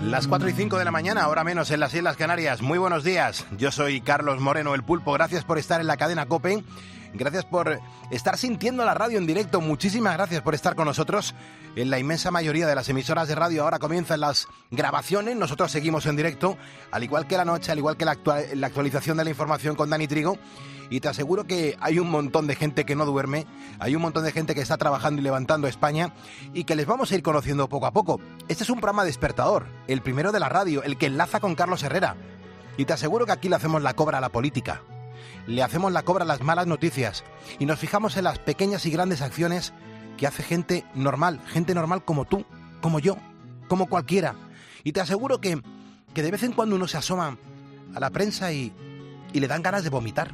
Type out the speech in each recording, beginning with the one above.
Las 4:05 de la mañana, ahora menos en las Islas Canarias. Muy buenos días, yo soy Carlos Moreno, el Pulpo. Gracias por estar en la cadena COPE, gracias por estar sintiendo la radio en directo. Muchísimas gracias por estar con nosotros. En la inmensa mayoría de las emisoras de radio ahora comienzan las grabaciones, nosotros seguimos en directo, al igual que la noche, al igual que la actualización de la información con Dani Trigo. Y te aseguro que hay un montón de gente que no duerme, hay un montón de gente que está trabajando y levantando España y que les vamos a ir conociendo poco a poco. Este es un programa despertador, el primero de la radio, el que enlaza con Carlos Herrera. Y te aseguro que aquí le hacemos la cobra a la política, le hacemos la cobra a las malas noticias y nos fijamos en las pequeñas y grandes acciones que hace gente normal como tú, como yo, como cualquiera. Y te aseguro que de vez en cuando uno se asoma a la prensa y le dan ganas de vomitar.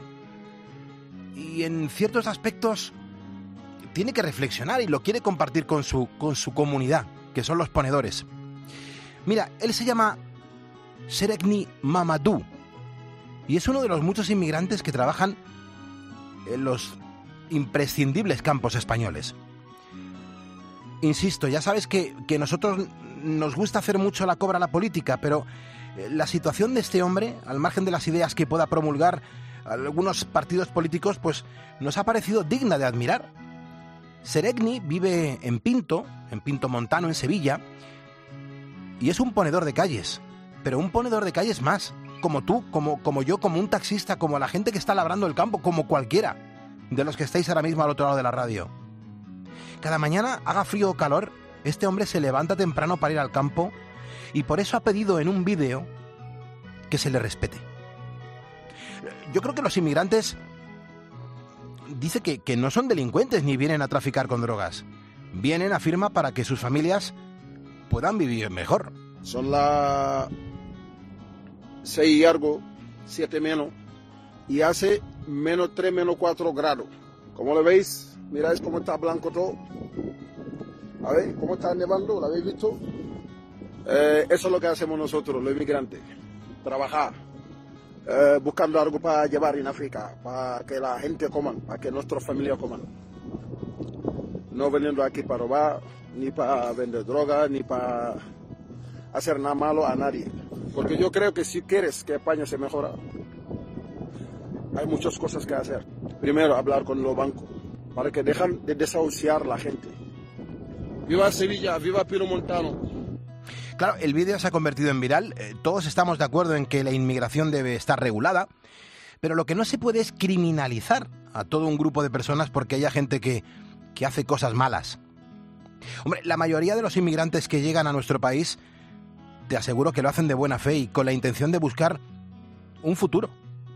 Y en ciertos aspectos tiene que reflexionar y lo quiere compartir con su comunidad, que son los ponedores. Mira, él se llama Serekni Mamadou y es uno de los muchos inmigrantes que trabajan en los imprescindibles campos españoles. Insisto, ya sabes que nosotros nos gusta hacer mucho la cobra a la política, pero la situación de este hombre, al margen de las ideas que pueda promulgar algunos partidos políticos, pues nos ha parecido digna de admirar. Serekni vive en Pinto Montano, en Sevilla, y es un ponedor de calles, pero un ponedor de calles más, como tú, como yo, como un taxista, como la gente que está labrando el campo, como cualquiera de los que estáis ahora mismo al otro lado de la radio. Cada mañana, haga frío o calor, este hombre se levanta temprano para ir al campo y por eso ha pedido en un vídeo que se le respete. Yo creo que los inmigrantes dice que no son delincuentes ni vienen a traficar con drogas. Vienen, afirma, para que sus familias puedan vivir mejor. Son las 6 y algo, 7 menos, y hace menos 3, menos 4 grados. ¿Cómo lo veis? Miráis cómo está blanco todo. A ver, cómo está nevando, ¿lo habéis visto? Eso es lo que hacemos nosotros, los inmigrantes. Trabajar. Buscando algo para llevar en África, para que la gente coman, para que nuestras familias coman. No veniendo aquí para robar, ni para vender droga, ni para hacer nada malo a nadie. Porque yo creo que si quieres que España se mejore, hay muchas cosas que hacer. Primero, hablar con los bancos, para que dejen de desahuciar a la gente. ¡Viva Sevilla! ¡Viva Pino Montano! Claro, el vídeo se ha convertido en viral, todos estamos de acuerdo en que la inmigración debe estar regulada, pero lo que no se puede es criminalizar a todo un grupo de personas porque haya gente que hace cosas malas. Hombre, la mayoría de los inmigrantes que llegan a nuestro país, te aseguro que lo hacen de buena fe y con la intención de buscar un futuro.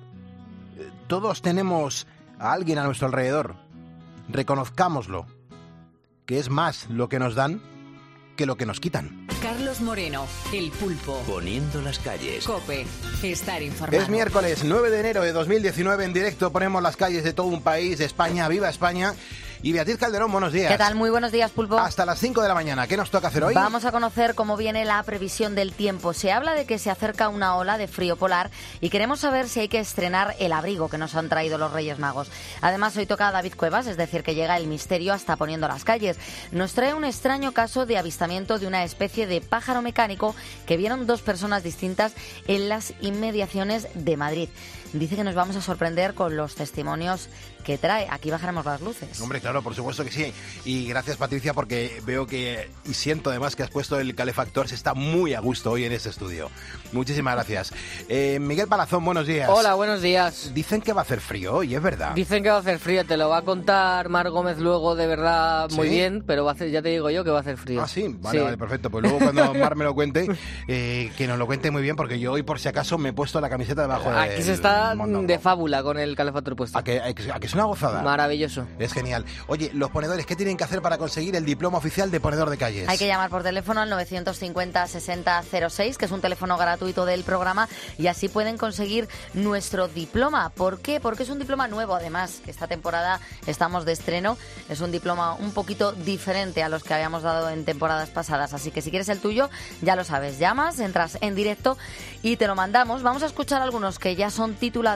Todos tenemos a alguien a nuestro alrededor, reconozcámoslo, que es más lo que nos dan que lo que nos quitan. Carlos Moreno, el Pulpo. Poniendo las calles. COPE, estar informado. Es miércoles 9 de enero de 2019, en directo ponemos las calles de todo un país, de España, viva España. Y Beatriz Calderón, buenos días. ¿Qué tal? Muy buenos días, Pulpo. Hasta las 5 de la mañana. ¿Qué nos toca hacer hoy? Vamos a conocer cómo viene la previsión del tiempo. Se habla de que se acerca una ola de frío polar y queremos saber si hay que estrenar el abrigo que nos han traído los Reyes Magos. Además, hoy toca a David Cuevas, es decir, que llega el misterio hasta poniendo las calles. Nos trae un extraño caso de avistamiento de una especie de pájaro mecánico que vieron dos personas distintas en las inmediaciones de Madrid. Dice que nos vamos a sorprender con los testimonios que trae. Aquí bajaremos las luces. Hombre, claro, por supuesto que sí. Y gracias, Patricia, porque veo que, y siento además que has puesto el calefactor, se está muy a gusto hoy en este estudio. Muchísimas gracias. Miguel Palazón, buenos días. Hola, buenos días. Dicen que va a hacer frío hoy, es verdad. Dicen que va a hacer frío, te lo va a contar Mar Gómez luego de verdad muy bien, pero va a hacer, ya te digo yo que va a hacer frío. Ah, sí, vale, sí. Vale, perfecto. Pues luego cuando Mar me lo cuente, que nos lo cuente muy bien, porque yo hoy por si acaso me he puesto la camiseta debajo de... Aquí se está de fábula con el calefactor puesto. ¿A que es una gozada? Maravilloso. Es genial. Oye, los ponedores, ¿qué tienen que hacer para conseguir el diploma oficial de ponedor de calles? Hay que llamar por teléfono al 950-6006, que es un teléfono gratuito del programa, y así pueden conseguir nuestro diploma. ¿Por qué? Porque es un diploma nuevo, además, que esta temporada estamos de estreno. Es un diploma un poquito diferente a los que habíamos dado en temporadas pasadas. Así que si quieres el tuyo, ya lo sabes, llamas, entras en directo y te lo mandamos. Vamos a escuchar algunos que ya son titulados.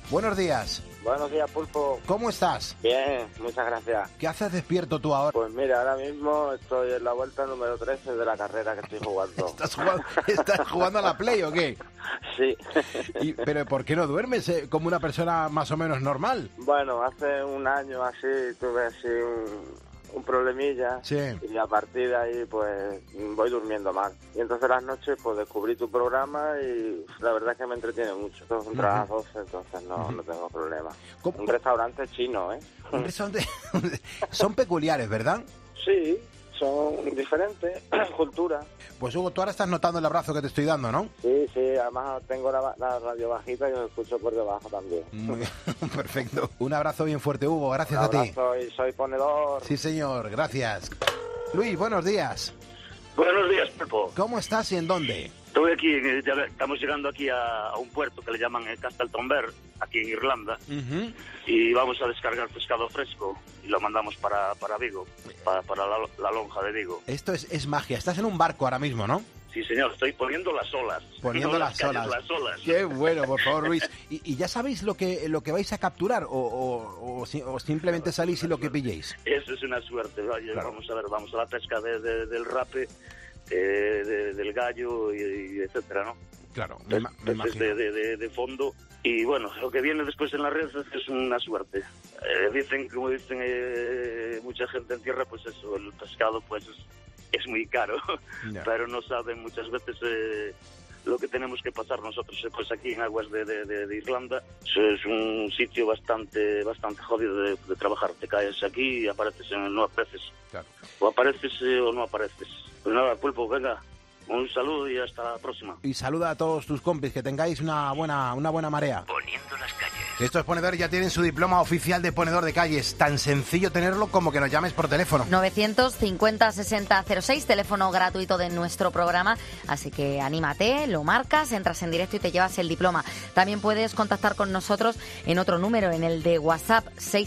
Buenos días. Buenos días, Pulpo. ¿Cómo estás? Bien, muchas gracias. ¿Qué haces despierto tú ahora? Pues mira, ahora mismo estoy en la vuelta número 13 de la carrera que estoy jugando. ¿Estás jugando a la Play o qué? Sí. ¿Pero por qué no duermes como una persona más o menos normal? Bueno, hace un año así tuve así un problemilla, sí. Y a partir de ahí pues voy durmiendo mal. Y entonces las noches pues descubrí tu programa y la verdad es que me entretiene mucho. Entonces entre las 12, entonces no tengo problema. Un restaurante chino, ¿eh? Un restaurante... Son peculiares, ¿verdad? Sí, son diferentes, cultura. Pues Hugo, tú ahora estás notando el abrazo que te estoy dando, ¿no? Sí, además tengo la radio bajita y os escucho por debajo también. Muy bien, perfecto. Un abrazo bien fuerte, Hugo, gracias a ti. Soy ponedor. Sí, señor, gracias. Luis, buenos días. Buenos días, Pulpo. ¿Cómo estás y en dónde? Estoy aquí, estamos llegando aquí a un puerto que le llaman Castletonber, aquí en Irlanda, y vamos a descargar pescado fresco y lo mandamos para Vigo, para la lonja de Vigo. Esto es magia, estás en un barco ahora mismo, ¿no? Sí, señor, estoy poniendo las olas. Poniendo las olas. Qué bueno, por favor, Luis. ¿Y ya sabéis lo que vais a capturar o simplemente salís y lo que pilléis? Eso es una suerte, vaya, claro. Vamos a la pesca del rape, del gallo y etcétera, ¿no? Claro, me imagino. De fondo. Y bueno, lo que viene después en la red es una suerte. Como dicen mucha gente en tierra, pues eso, el pescado pues es muy caro, pero no saben muchas veces lo que tenemos que pasar nosotros pues aquí en aguas de Irlanda. Es un sitio bastante jodido de trabajar. Te caes aquí y apareces no apareces. Claro. O apareces o no apareces. Pues nada, Pulpo, venga, un saludo y hasta la próxima. Y saluda a todos tus compis, que tengáis una buena marea. Poniendo las calles. Estos ponedores ya tienen su diploma oficial de ponedor de calles. Tan sencillo tenerlo como que nos llames por teléfono. 950-6006, teléfono gratuito de nuestro programa. Así que anímate, lo marcas, entras en directo y te llevas el diploma. También puedes contactar con nosotros en otro número, en el de WhatsApp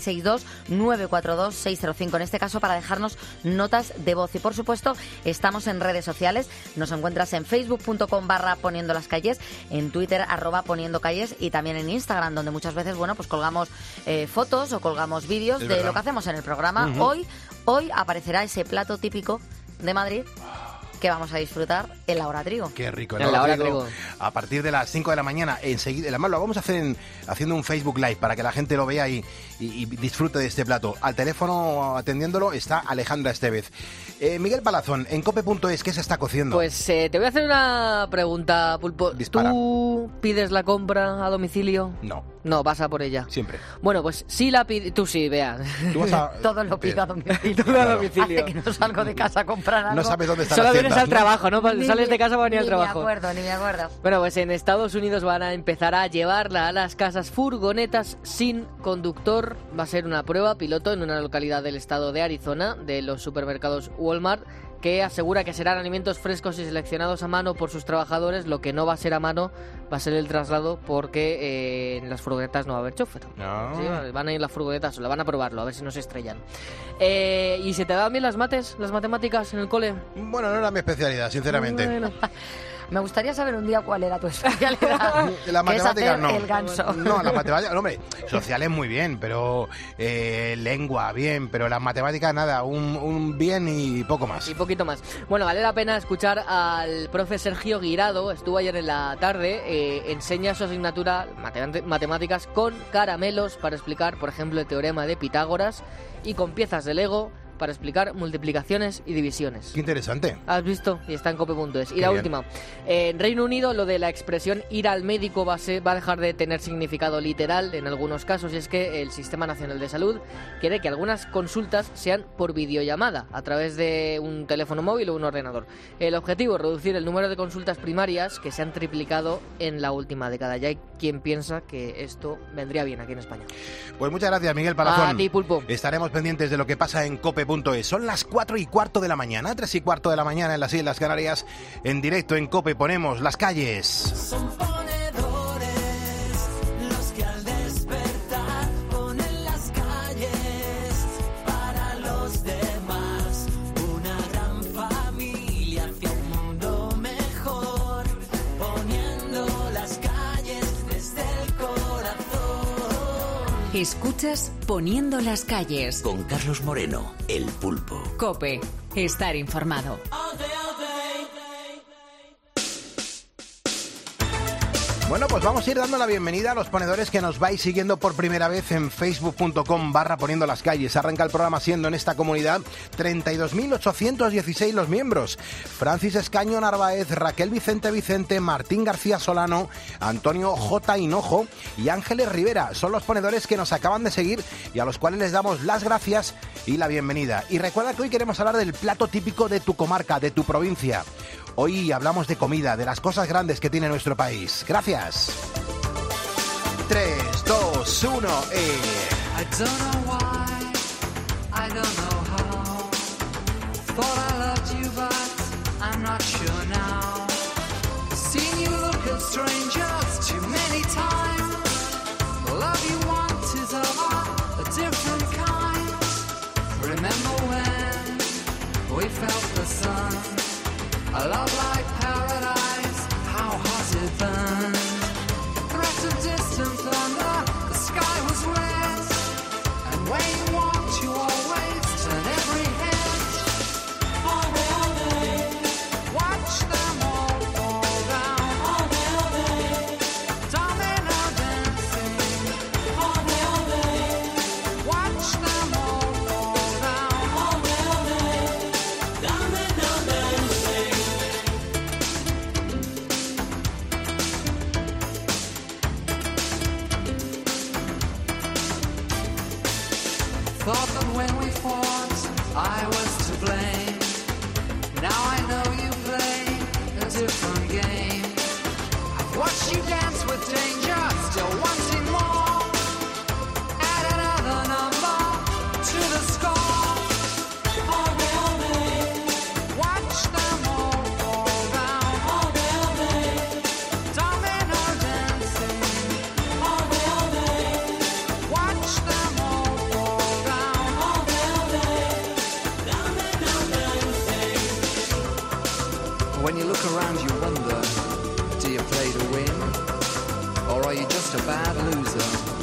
662-942-605. En este caso para dejarnos notas de voz. Y por supuesto, estamos en redes sociales. Nos encuentras en facebook.com/poniendo las calles, en Twitter @poniendo calles y también en Instagram, donde muchas veces pues colgamos fotos o colgamos vídeos de lo que hacemos en el programa. Hoy aparecerá ese plato típico de Madrid que vamos a disfrutar en la hora trigo. Qué rico, en la hora trigo. A partir de las 5 de la mañana, enseguida. Además, lo vamos a hacer haciendo un Facebook Live para que la gente lo vea y disfrute de este plato. Al teléfono, atendiéndolo, está Alejandra Estevez. Miguel Palazón, en cope.es, ¿qué se está cociendo? Pues te voy a hacer una pregunta, Pulpo. Dispara. ¿Tú pides la compra a domicilio? No, vas a por ella. Siempre. Bueno, pues sí la pides. Tú sí, vea. ¿Tú vas a... Todo lo pido a domicilio. Todo a domicilio. Hace que no salgo de casa a comprar algo. No sabes dónde está Solo la vienes al trabajo, ¿no? Sales de casa para venir al trabajo. Ni me acuerdo. Bueno, pues en Estados Unidos van a empezar a llevarla a las casas furgonetas sin conductor. Va a ser una prueba piloto en una localidad del estado de Arizona, de los supermercados Walmart, que asegura que serán alimentos frescos y seleccionados a mano por sus trabajadores. Lo que no va a ser a mano va a ser el traslado, porque en las furgonetas no va a haber chofer. No. Sí, van a ir las furgonetas, la van a probarlo, a ver si no se estrellan. ¿Y se te dan bien las matemáticas en el cole? Bueno, no era mi especialidad, sinceramente. Bueno. Me gustaría saber un día cuál era tu especialidad. La matemática no. El ganso. No, la matemática, hombre, sociales muy bien, pero lengua bien, pero las matemáticas nada, un bien y poco más. Y poquito más. Bueno, vale la pena escuchar al profe Sergio Guirado, estuvo ayer en la tarde, enseña su asignatura matemáticas con caramelos para explicar, por ejemplo, el teorema de Pitágoras, y con piezas de Lego para explicar multiplicaciones y divisiones. Qué interesante. ¿Has visto? Y está en cope.es. Y la bien. última. En Reino Unido, lo de la expresión ir al médico va a dejar de tener significado literal en algunos casos, y es que el Sistema Nacional de Salud quiere que algunas consultas sean por videollamada a través de un teléfono móvil o un ordenador. El objetivo es reducir el número de consultas primarias, que se han triplicado en la última década. Ya hay quien piensa que esto vendría bien aquí en España. Pues muchas gracias, Miguel Palazón. A ti, Pulpo. Estaremos pendientes de lo que pasa en cope.es. Son las 4:15 de la mañana, 3:15 de la mañana en las Islas Canarias. En directo en Cope ponemos las calles. Son ponedores los que al despertar ponen las calles para los demás. Una gran familia hacia un mundo mejor, poniendo las calles desde el corazón. Escuchas Poniendo las calles. Con Carlos Moreno, el pulpo. COPE. Estar informado. Bueno, pues vamos a ir dando la bienvenida a los ponedores que nos vais siguiendo por primera vez en facebook.com/poniendo las calles. Arranca el programa siendo en esta comunidad 32.816 los miembros. Francis Escaño Narváez, Raquel Vicente, Martín García Solano, Antonio J. Hinojo y Ángeles Rivera. Son los ponedores que nos acaban de seguir y a los cuales les damos las gracias y la bienvenida. Y recuerda que hoy queremos hablar del plato típico de tu comarca, de tu provincia. Hoy hablamos de comida, de las cosas grandes que tiene nuestro país. Gracias. 3, 2, 1 I don't know why, I don't know how. Thought I loved you, but I'm not sure now. Seen you look at strangers too many times. The love you want is of a different kind. Remember when we felt the sun? A love like paradise, how hot it burned. Threat of distant thunder, the sky was red. And where you walked, you always turn every head. All day, watch them all fall down. All day, domino dancing. All day, watch them all fall down. All day, domino dancing. Thought that when we fought, I was to blame. Now I know you play a different game. I've watched you dance with danger, still wanting more. Add another number to the score. All day, watch them all fall down. All day, domino dancing. All day, watch them all fall down. All day, domino dancing. When you look around, you wonder, do you play to win? Or are you just a bad loser?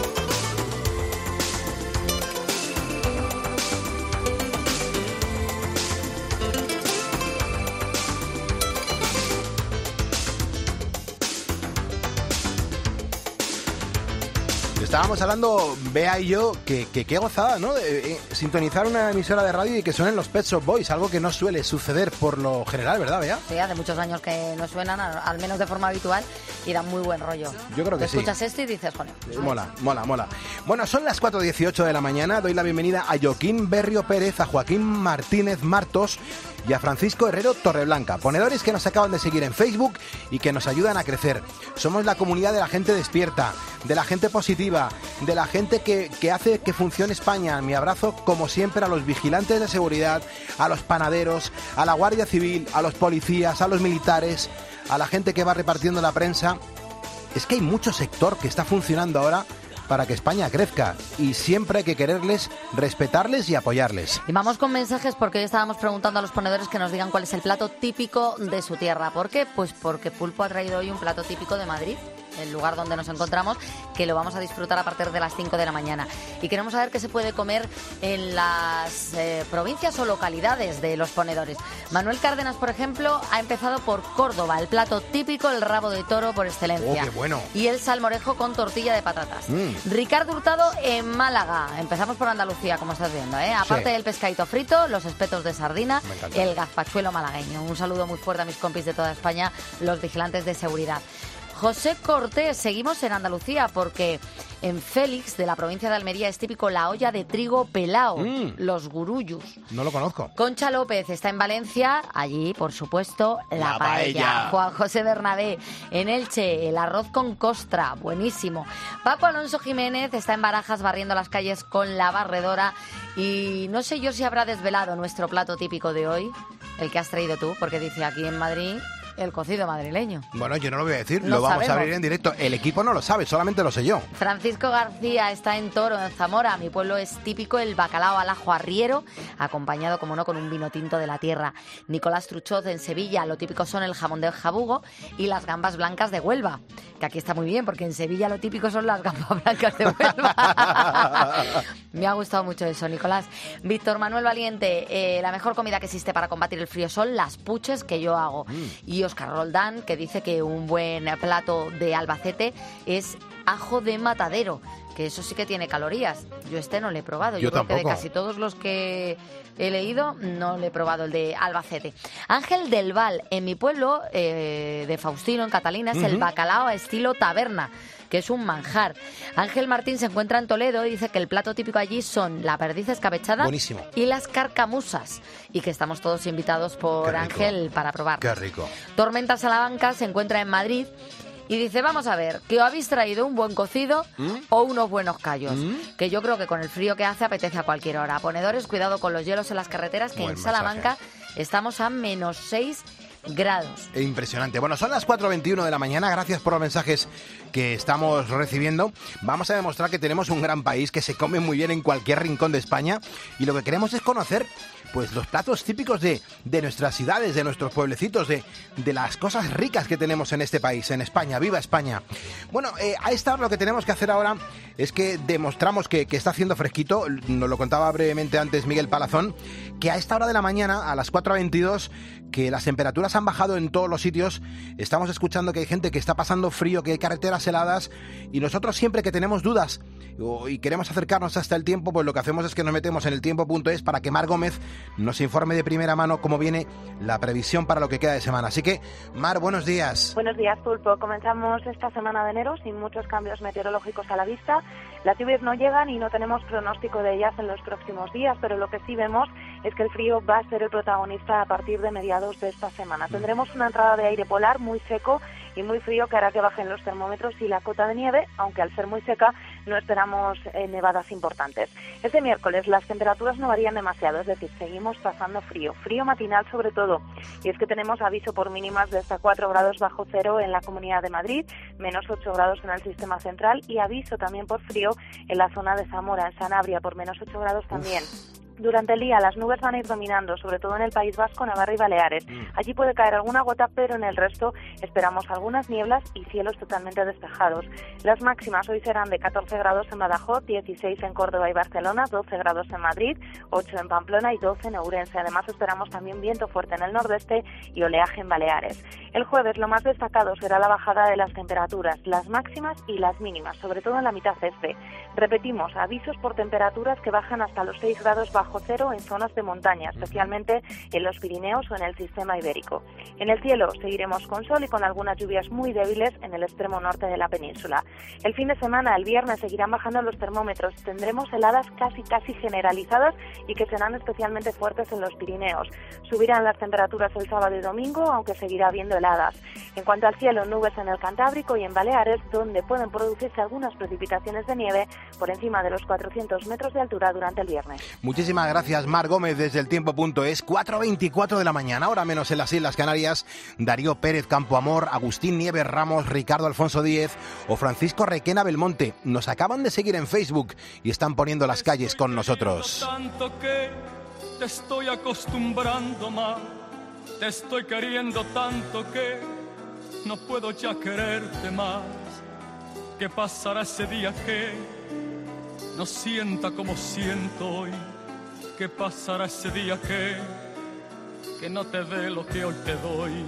Estábamos hablando, Bea y yo, que qué gozada, ¿no? De sintonizar una emisora de radio y que suenen los Pet Shop Boys, algo que no suele suceder por lo general, ¿verdad, Bea? Sí, hace muchos años que no suenan, al menos de forma habitual, y dan muy buen rollo. Yo creo que sí. Escuchas esto y dices, joder. Mola. Bueno, son las 4:18 de la mañana. Doy la bienvenida a Joaquín Berrio Pérez, a Joaquín Martínez Martos y a Francisco Herrero Torreblanca, ponedores que nos acaban de seguir en Facebook y que nos ayudan a crecer. Somos la comunidad de la gente despierta, de la gente positiva, de la gente que hace que funcione España. Mi abrazo, como siempre, a los vigilantes de seguridad, a los panaderos, a la Guardia Civil, a los policías, a los militares, a la gente que va repartiendo la prensa. Es que hay mucho sector que está funcionando ahora para que España crezca y siempre hay que quererles, respetarles y apoyarles. Y vamos con mensajes porque hoy estábamos preguntando a los ponedores que nos digan cuál es el plato típico de su tierra. ¿Por qué? Pues porque Pulpo ha traído hoy un plato típico de Madrid, el lugar donde nos encontramos, que lo vamos a disfrutar a partir de las 5 de la mañana. Y queremos saber qué se puede comer en las provincias o localidades de los ponedores. Manuel Cárdenas, por ejemplo, ha empezado por Córdoba, el plato típico, el rabo de toro por excelencia. ¡Oh, qué bueno! Y el salmorejo con tortilla de patatas. Ricardo Hurtado en Málaga. Empezamos por Andalucía, como estás viendo, ¿eh? Aparte del pescadito frito, los espetos de sardina, el gazpachuelo malagueño. Un saludo muy fuerte a mis compis de toda España, los vigilantes de seguridad. José Cortés, seguimos en Andalucía porque en Félix, de la provincia de Almería, es típico la olla de trigo pelao, los gurullos. No lo conozco. Concha López está en Valencia, allí, por supuesto, la paella. Juan José Bernabé en Elche, el arroz con costra, buenísimo. Paco Alonso Jiménez está en Barajas barriendo las calles con la barredora y no sé yo si habrá desvelado nuestro plato típico de hoy, el que has traído tú, porque dice aquí en Madrid El cocido madrileño. Bueno, yo no lo voy a decir, lo vamos a abrir en directo. El equipo no lo sabe, solamente lo sé yo. Francisco García está en Toro, en Zamora. Mi pueblo es típico el bacalao al ajo arriero, acompañado, como no, con un vino tinto de la tierra. Nicolás Truchoz en Sevilla, lo típico son el jamón del jabugo y las gambas blancas de Huelva. Que aquí está muy bien, porque en Sevilla lo típico son las gambas blancas de Huelva. Me ha gustado mucho eso, Nicolás. Víctor Manuel Valiente, la mejor comida que existe para combatir el frío son las puches que yo hago. Y Óscar Roldán, que dice que un buen plato de Albacete es ajo de matadero, que eso sí que tiene calorías. Yo no le he probado. Yo creo que de casi todos los que he leído no le he probado el de Albacete. Ángel del Val, en mi pueblo de Faustino, en Catalina, es el bacalao a estilo taberna, que es un manjar. Ángel Martín se encuentra en Toledo y dice que el plato típico allí son la perdiz escabechada. Buenísimo. Y las carcamusas, y que estamos todos invitados por Ángel para probar. Qué rico. Tormenta Salamanca se encuentra en Madrid y dice, vamos a ver, que os habéis traído un buen cocido o unos buenos callos, que yo creo que con el frío que hace apetece a cualquier hora. Ponedores, cuidado con los hielos en las carreteras, que en Salamanca estamos a -6 grados. Impresionante. Bueno, son las 4:21 de la mañana. Gracias por los mensajes que estamos recibiendo. Vamos a demostrar que tenemos un gran país, que se come muy bien en cualquier rincón de España, y lo que queremos es conocer pues los platos típicos de nuestras ciudades, de nuestros pueblecitos, de las cosas ricas que tenemos en este país, en España. ¡Viva España! Bueno, a esta hora lo que tenemos que hacer ahora es que demostramos que está haciendo fresquito. Nos lo contaba brevemente antes Miguel Palazón, que a esta hora de la mañana, a las 4:22, que las temperaturas han bajado en todos los sitios. Estamos escuchando que hay gente que está pasando frío, que hay carreteras heladas, y nosotros siempre que tenemos dudas y queremos acercarnos hasta el tiempo, pues lo que hacemos es que nos metemos en el tiempo.es para que Mar Gómez nos informe de primera mano cómo viene la previsión para lo que queda de semana. Así que, Mar, buenos días. Buenos días, Pulpo. Comenzamos esta semana de enero sin muchos cambios meteorológicos a la vista. Las lluvias no llegan y no tenemos pronóstico de ellas en los próximos días, pero lo que sí vemos es que el frío va a ser el protagonista a partir de mediados de esta semana. Tendremos una entrada de aire polar muy seco y muy frío que hará que bajen los termómetros y la cota de nieve, aunque al ser muy seca no esperamos nevadas importantes. Este miércoles las temperaturas no varían demasiado, es decir, seguimos pasando frío matinal sobre todo, y es que tenemos aviso por mínimas de hasta 4 grados bajo cero en la Comunidad de Madrid, -8 grados en el sistema central, y aviso también por frío en la zona de Zamora, en Sanabria, por -8 grados también. Durante el día las nubes van a ir dominando, sobre todo en el País Vasco, Navarra y Baleares. Allí puede caer alguna gota, pero en el resto esperamos algunas nieblas y cielos totalmente despejados. Las máximas hoy serán de 14 grados en Badajoz, 16 en Córdoba y Barcelona, 12 grados en Madrid, 8 en Pamplona y 12 en Ourense. Además esperamos también viento fuerte en el nordeste y oleaje en Baleares. El jueves lo más destacado será la bajada de las temperaturas, las máximas y las mínimas, sobre todo en la mitad este. Repetimos, avisos por temperaturas que bajan hasta los 6 grados bajo cero en zonas de montaña, especialmente en los Pirineos o en el sistema ibérico. En el cielo seguiremos con sol y con algunas lluvias muy débiles en el extremo norte de la península. El fin de semana, el viernes, seguirán bajando los termómetros. Tendremos heladas casi generalizadas y que serán especialmente fuertes en los Pirineos. Subirán las temperaturas el sábado y domingo, aunque seguirá habiendo heladas. En cuanto al cielo, nubes en el Cantábrico y en Baleares, donde pueden producirse algunas precipitaciones de nieve por encima de los 400 metros de altura durante el viernes. Muchísimas gracias, Mar Gómez, desde el tiempo.es. 4:24 de la mañana, hora menos en las Islas Canarias. Darío Pérez Campoamor, Agustín Nieves Ramos, Ricardo Alfonso Díez o Francisco Requena Belmonte nos acaban de seguir en Facebook y están poniendo las calles con nosotros. Tanto que te estoy acostumbrando más, te estoy queriendo tanto que no puedo ya quererte más. ¿Qué pasará ese día que no sienta como siento hoy? ¿Qué pasará ese día que no te dé lo que hoy te doy?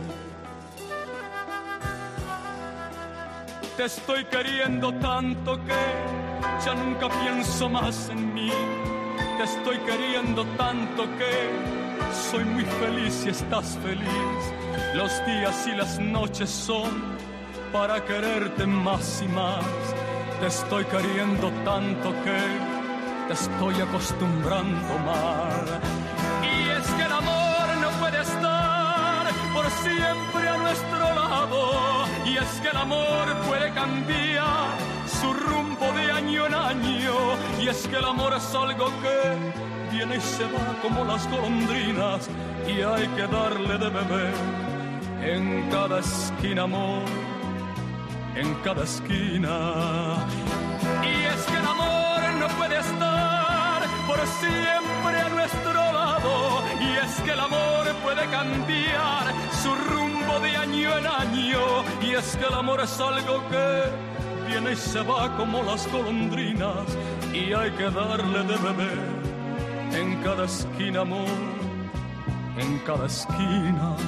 Te estoy queriendo tanto que ya nunca pienso más en mí. Te estoy queriendo tanto que soy muy feliz si estás feliz. Los días y las noches son para quererte más y más. Te estoy queriendo tanto que te estoy acostumbrando mal. Y es que el amor no puede estar por siempre a nuestro lado. Y es que el amor puede cambiar su rumbo de año en año. Y es que el amor es algo que viene y se va como las golondrinas. Y hay que darle de beber en cada esquina, amor, en cada esquina. Y es que el amor no puede estar por siempre a nuestro lado, y es que el amor puede cambiar su rumbo de año en año, y es que el amor es algo que viene y se va como las golondrinas, y hay que darle de beber en cada esquina, amor, en cada esquina.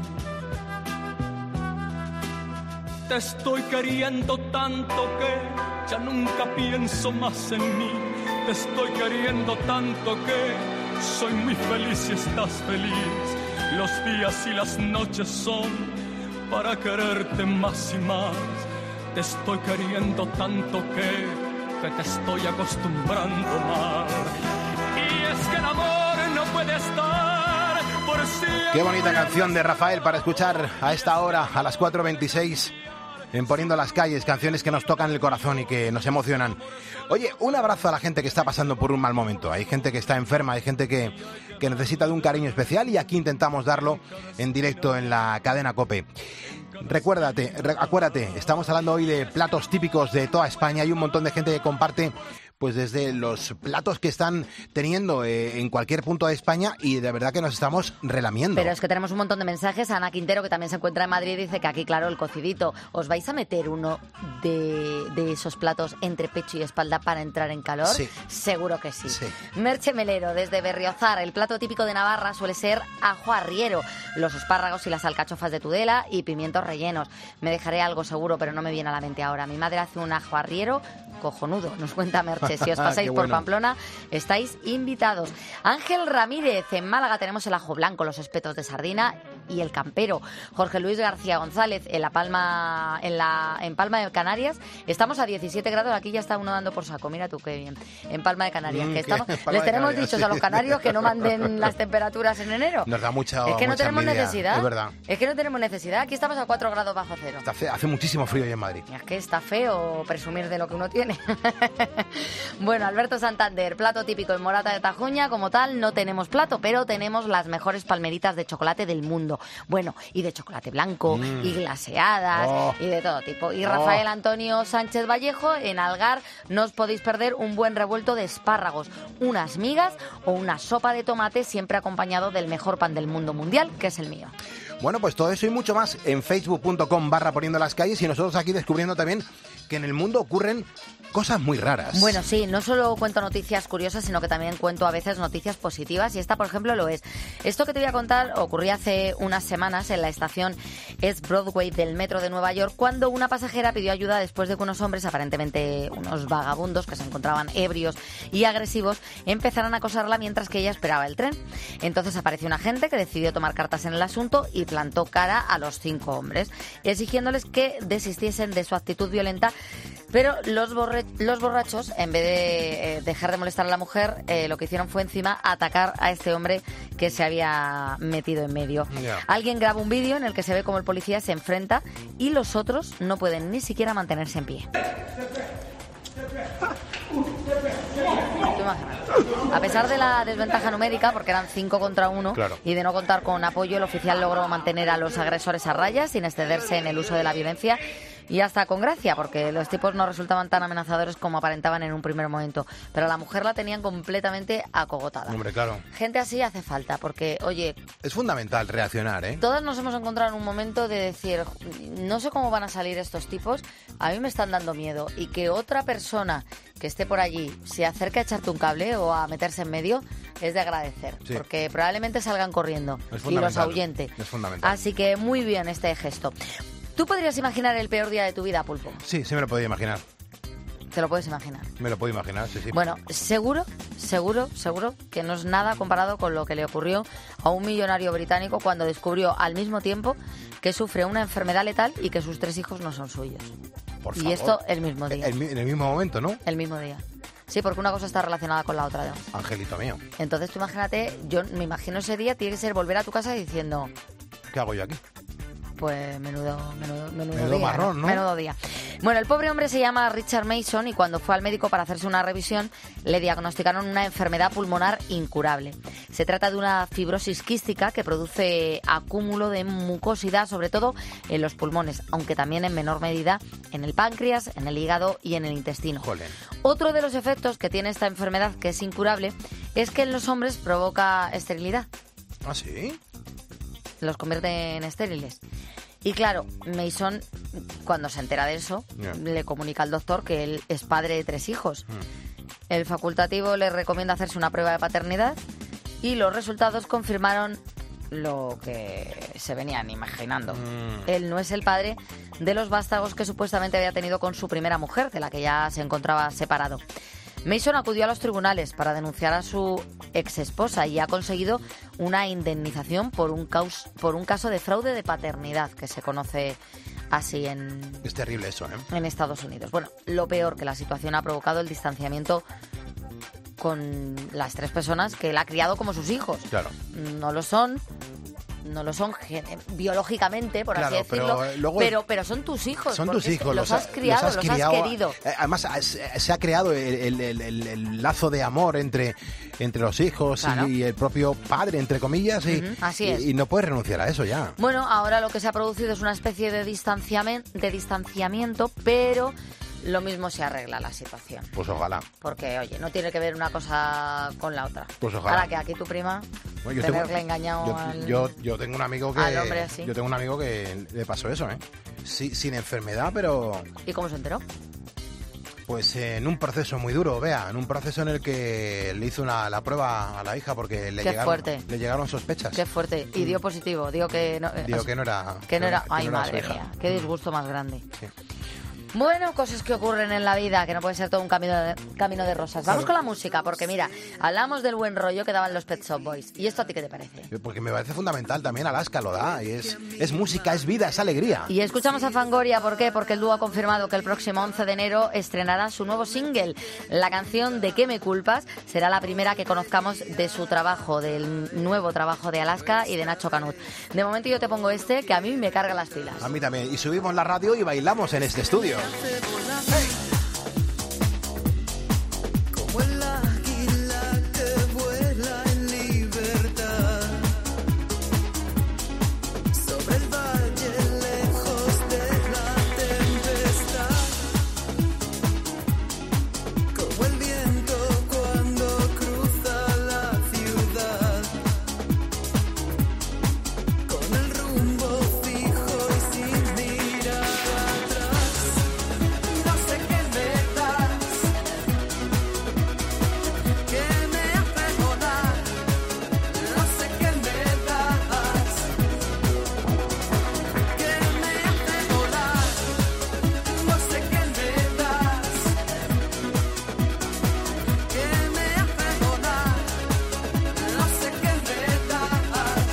Te estoy queriendo tanto que ya nunca pienso más en mí. Te estoy queriendo tanto que soy muy feliz si estás feliz. Los días y las noches son para quererte más y más. Te estoy queriendo tanto que te estoy acostumbrando a amar. Y es que el amor no puede estar por siempre. Qué bonita canción de Rafael para escuchar a esta hora, a las 4:26. En Poniendo las Calles, canciones que nos tocan el corazón y que nos emocionan. Oye, un abrazo a la gente que está pasando por un mal momento. Hay gente que está enferma, hay gente que necesita de un cariño especial, y aquí intentamos darlo en directo en la cadena COPE. Acuérdate, estamos hablando hoy de platos típicos de toda España. Hay un montón de gente que comparte pues desde los platos que están teniendo en cualquier punto de España, y de verdad que nos estamos relamiendo. Pero es que tenemos un montón de mensajes. Ana Quintero, que también se encuentra en Madrid, dice que aquí, claro, el cocidito. ¿Os vais a meter uno de esos platos entre pecho y espalda para entrar en calor? Sí. Seguro que sí. Merche Melero, desde Berriozar. El plato típico de Navarra suele ser ajo arriero, los espárragos y las alcachofas de Tudela y pimientos rellenos. Me dejaré algo seguro, pero no me viene a la mente ahora. Mi madre hace un ajo arriero cojonudo, nos cuenta Merche. Si os pasáis por Pamplona, estáis invitados. Ángel Ramírez, en Málaga tenemos el ajo blanco, los espetos de sardina y el campero. Jorge Luis García González, en Palma de Canarias, estamos a 17 grados, aquí ya está uno dando por saco, mira tú qué bien, en Palma de Canarias, que estamos, les tenemos dichos a los canarios que no manden las temperaturas en enero. Nos da mucha Es que no tenemos envidia, necesidad, es verdad. Es que no tenemos necesidad, aquí estamos a 4 grados bajo cero. Hace muchísimo frío hoy en Madrid. Es que está feo presumir de lo que uno tiene. Bueno, Alberto Santander, plato típico en Morata de Tajuña, como tal no tenemos plato, pero tenemos las mejores palmeritas de chocolate del mundo. Bueno, y de chocolate blanco, y glaseadas, y de todo tipo. Y Rafael Antonio Sánchez Vallejo, en Algar, no os podéis perder un buen revuelto de espárragos, unas migas o una sopa de tomate, siempre acompañado del mejor pan del mundo mundial, que es el mío. Bueno, pues todo eso y mucho más en facebook.com/Poniendo las Calles, y nosotros aquí descubriendo también que en el mundo ocurren cosas muy raras. Bueno, sí, no solo cuento noticias curiosas, sino que también cuento a veces noticias positivas, y esta, por ejemplo, lo es. Esto que te voy a contar ocurrió hace unas semanas en la estación East Broadway del metro de Nueva York, cuando una pasajera pidió ayuda después de que unos hombres, aparentemente unos vagabundos que se encontraban ebrios y agresivos, empezaran a acosarla mientras que ella esperaba el tren. Entonces apareció un agente que decidió tomar cartas en el asunto y plantó cara a los 5 hombres, exigiéndoles que desistiesen de su actitud violenta. Pero los borrachos, en vez de dejar de molestar a la mujer, lo que hicieron fue encima atacar a este hombre que se había metido en medio. Alguien graba un vídeo en el que se ve como el policía se enfrenta y los otros no pueden ni siquiera mantenerse en pie. A pesar de la desventaja numérica, porque eran 5 contra 1, claro, y de no contar con apoyo, el oficial logró mantener a los agresores a raya sin excederse en el uso de la violencia, y hasta con gracia, porque los tipos no resultaban tan amenazadores como aparentaban en un primer momento. Pero a la mujer la tenían completamente acogotada. Hombre, claro. Gente así hace falta, porque, oye... Es fundamental reaccionar, ¿eh? Todas nos hemos encontrado en un momento de decir, no sé cómo van a salir estos tipos, a mí me están dando miedo. Y que otra persona que esté por allí se acerque a echarte un cable o a meterse en medio, es de agradecer. Sí. Porque probablemente salgan corriendo y los ahuyente. Es fundamental. Así que muy bien este gesto. ¿Tú podrías imaginar el peor día de tu vida, Pulpo? Sí, sí me lo podía imaginar. ¿Te lo puedes imaginar? Me lo puedo imaginar, sí, sí. Bueno, seguro que no es nada comparado con lo que le ocurrió a un millonario británico cuando descubrió al mismo tiempo que sufre una enfermedad letal y que sus 3 hijos no son suyos. Por favor. Y esto el mismo día. En el mismo momento, ¿no? El mismo día. Sí, porque una cosa está relacionada con la otra. ¿No? Angelito mío. Entonces tú imagínate, yo me imagino ese día tiene que ser volver a tu casa diciendo... ¿Qué hago yo aquí? Pues menudo día, marrón, ¿no? Menudo día. Bueno, el pobre hombre se llama Richard Mason y cuando fue al médico para hacerse una revisión le diagnosticaron una enfermedad pulmonar incurable. Se trata de una fibrosis quística que produce acúmulo de mucosidad, sobre todo en los pulmones, aunque también en menor medida en el páncreas, en el hígado y en el intestino. Jolín. Otro de los efectos que tiene esta enfermedad, que es incurable, es que en los hombres provoca esterilidad. ¿Ah, sí? Los convierte en estériles. Y claro, Mason, cuando se entera de eso, le comunica al doctor que él es padre de 3 hijos. El facultativo le recomienda hacerse una prueba de paternidad y los resultados confirmaron lo que se venían imaginando. Él no es el padre de los vástagos que supuestamente había tenido con su primera mujer, de la que ya se encontraba separado. Mason acudió a los tribunales para denunciar a su exesposa y ha conseguido una indemnización por un caso de fraude de paternidad, que se conoce así Es terrible eso, ¿eh? En Estados Unidos. Bueno, lo peor, que la situación ha provocado el distanciamiento con las 3 personas que él ha criado como sus hijos. Claro. No lo son biológicamente, por así decirlo, pero son tus hijos. Son tus hijos. Los has criado, los has querido. Además, se ha creado el lazo de amor entre los hijos, claro, y el propio padre, entre comillas, así es. Y no puedes renunciar a eso ya. Bueno, ahora lo que se ha producido es una especie de distanciamiento, pero lo mismo se arregla la situación. Pues ojalá. Porque, oye, no tiene que ver una cosa con la otra. Pues ojalá. Ahora que aquí tu prima, bueno, tenerle engañado yo tengo un amigo que... al hombre así. Yo tengo un amigo que le pasó eso, ¿eh? Sí, sin enfermedad, pero... ¿Y cómo se enteró? Pues en un proceso muy duro, en un proceso en el que le hizo la prueba a la hija porque le llegaron sospechas. Qué fuerte. Y dio positivo. Digo que no era... Ay, madre mía. Qué disgusto más grande. Sí. Bueno, cosas que ocurren en la vida, que no puede ser todo un camino de rosas. Vamos con la música, porque mira, hablamos del buen rollo que daban los Pet Shop Boys. ¿Y esto a ti qué te parece? Porque me parece fundamental, también Alaska lo da, y es música, es vida, es alegría. Y escuchamos a Fangoria, ¿por qué? Porque el dúo ha confirmado que el próximo 11 de enero estrenará su nuevo single. La canción ¿De qué me culpas? Será la primera que conozcamos de su trabajo, del nuevo trabajo de Alaska y de Nacho Canut. De momento yo te pongo este, que a mí me carga las pilas. A mí también, y subimos la radio y bailamos en este estudio. Como el águila que vuela en libertad sobre el valle lejos de la tempestad, como el viento cuando cruza la ciudad, con el rumbo fijo y sin mirar atrás. No sé qué me das, que me hace volar. No sé qué me das, que me hace volar. No sé qué me das, que me hace volar. No sé qué me das,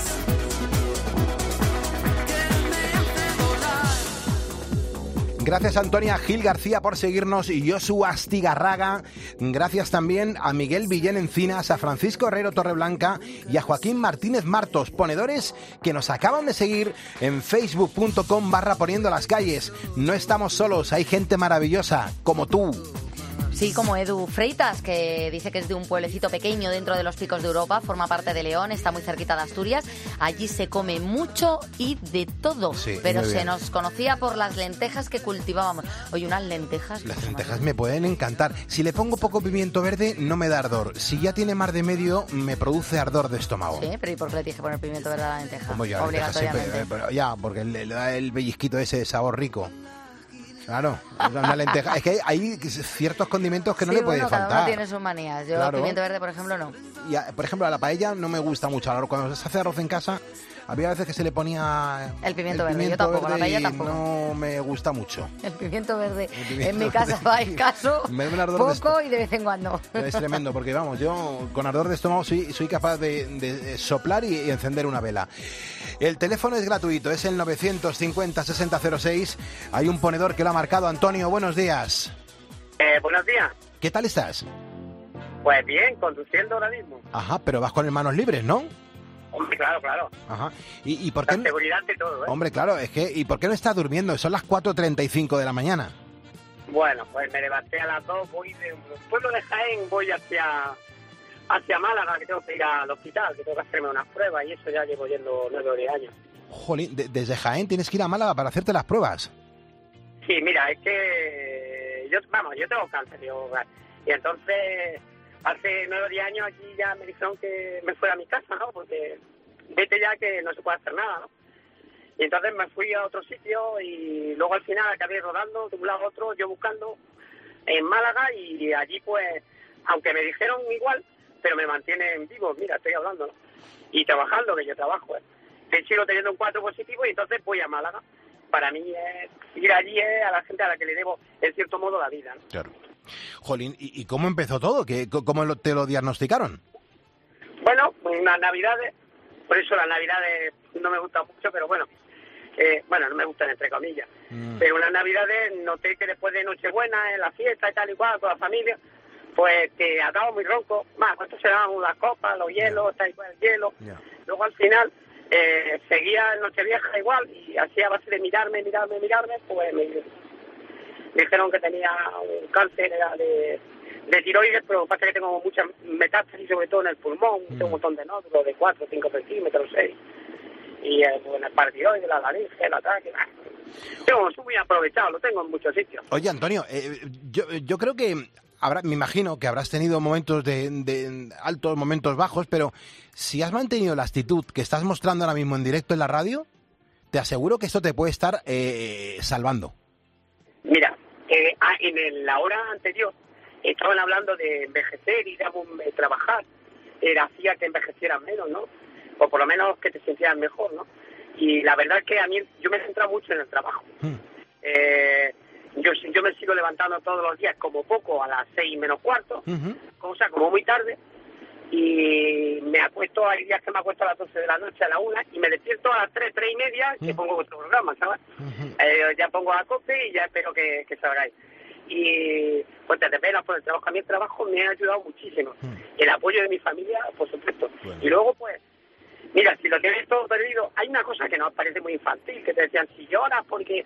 que me hace volar. Gracias a Antonia Gil García por seguirnos y Josu Astigarraga. Gracias también a Miguel Villén Encinas, a Francisco Herrero Torreblanca y a Joaquín Martínez Martos, ponedores que nos acaban de seguir en facebook.com/poniendo las calles. No estamos solos, hay gente maravillosa como tú. Sí, como Edu Freitas, que dice que es de un pueblecito pequeño dentro de los picos de Europa, forma parte de León, está muy cerquita de Asturias. Allí se come mucho y de todo, sí, pero se nos conocía por las lentejas que cultivábamos. Oye, unas lentejas... Las lentejas me pueden encantar. Si le pongo poco pimiento verde, no me da ardor. Si ya tiene mar de medio, me produce ardor de estómago. Sí, pero ¿y por qué le tienes que poner pimiento verde a la lenteja? Como yo, obligatoriamente. Pero ya, porque le da el pellizquito ese de sabor rico. Claro, una lenteja. Es que hay ciertos condimentos que no le pueden faltar. Cada uno tiene sus manías. Yo, claro, pimiento verde, por ejemplo, no. Y por ejemplo, a la paella no me gusta mucho. Cuando se hace arroz en casa, había veces que se le ponía el pimiento verde. Yo tampoco, la paella tampoco. No me gusta mucho. El pimiento verde en mi casa va escaso, poco y de vez en cuando. Es tremendo, porque vamos, yo con ardor de estómago soy capaz de soplar y encender una vela. El teléfono es gratuito, es el 950-6006. Hay un ponedor que lo ha marcado. Antonio, buenos días. Buenos días. ¿Qué tal estás? Pues bien, conduciendo ahora mismo. Ajá, pero vas con manos libres, ¿no? Hombre, claro. Ajá. ¿Y por qué? La seguridad de todo, ¿eh? Hombre, claro, es que... ¿Y por qué no estás durmiendo? Son las 4:35 de la mañana. Bueno, pues me levanté a las 2, voy de un pueblo de Jaén, voy hacia Málaga, que tengo que ir al hospital, que tengo que hacerme unas pruebas, y eso ya llevo yendo 9 o 10 años. Jolín, desde Jaén tienes que ir a Málaga para hacerte las pruebas. Sí, mira, es que yo tengo cáncer, y entonces hace 9 o 10 años aquí ya me dijeron que me fuera a mi casa, ¿no? Porque vete ya que no se puede hacer nada, ¿no? Y entonces me fui a otro sitio y luego al final acabé rodando de un lado a otro, yo buscando en Málaga, y allí pues, aunque me dijeron igual, pero me mantienen vivo, mira, estoy hablando, ¿no? Y trabajando, que yo trabajo, sigo teniendo un 4 positivo, y entonces voy a Málaga. Para mí ir allí es a la gente a la que le debo, en cierto modo, la vida, ¿no? Claro. Jolín, ¿y cómo empezó todo? ¿Cómo te lo diagnosticaron? Bueno, unas navidades, por eso las navidades no me gustan mucho, pero bueno, no me gustan entre comillas. Pero unas navidades noté que después de Nochebuena, en la fiesta y tal y cual, con la familia, pues que acabo muy ronco. Más, esto se daban las copas, los hielos, tal y cual, el hielo. Luego al final seguía en Nochevieja igual, y así a base de mirarme, pues me dijeron que tenía un cáncer de tiroides, pero pasa que tengo muchas metástasis, sobre todo en el pulmón, tengo un montón de nódulos de 4 o 5 centímetros, 6, y en el paratiroides, la laringe, la tráquea. Soy muy aprovechado, lo tengo en muchos sitios. Oye, Antonio, yo creo que me imagino que habrás tenido momentos de altos, momentos bajos, pero si has mantenido la actitud que estás mostrando ahora mismo en directo en la radio, te aseguro que esto te puede estar salvando. Mira, en la hora anterior estaban hablando de envejecer y de trabajar. Hacía que envejecieran menos, ¿no? O por lo menos que te sintieras mejor, ¿no? Y la verdad es que a mí, yo me he centrado mucho en el trabajo. Yo me sigo levantando todos los días como poco a las 6 menos cuarto, cosa como muy tarde, y me acuesto, hay días que me acuesto a las 12 de la noche, a la 1, y me despierto a las 3 y media, que pongo vuestro programa, ¿sabes? Ya pongo a COPE y ya espero que salgáis. Y pues te desvelas por el trabajo. A mí el trabajo me ha ayudado muchísimo. El apoyo de mi familia, por supuesto. Bueno. Y luego, pues, mira, si lo tienes todo perdido, hay una cosa que nos parece muy infantil, que te decían, si lloras porque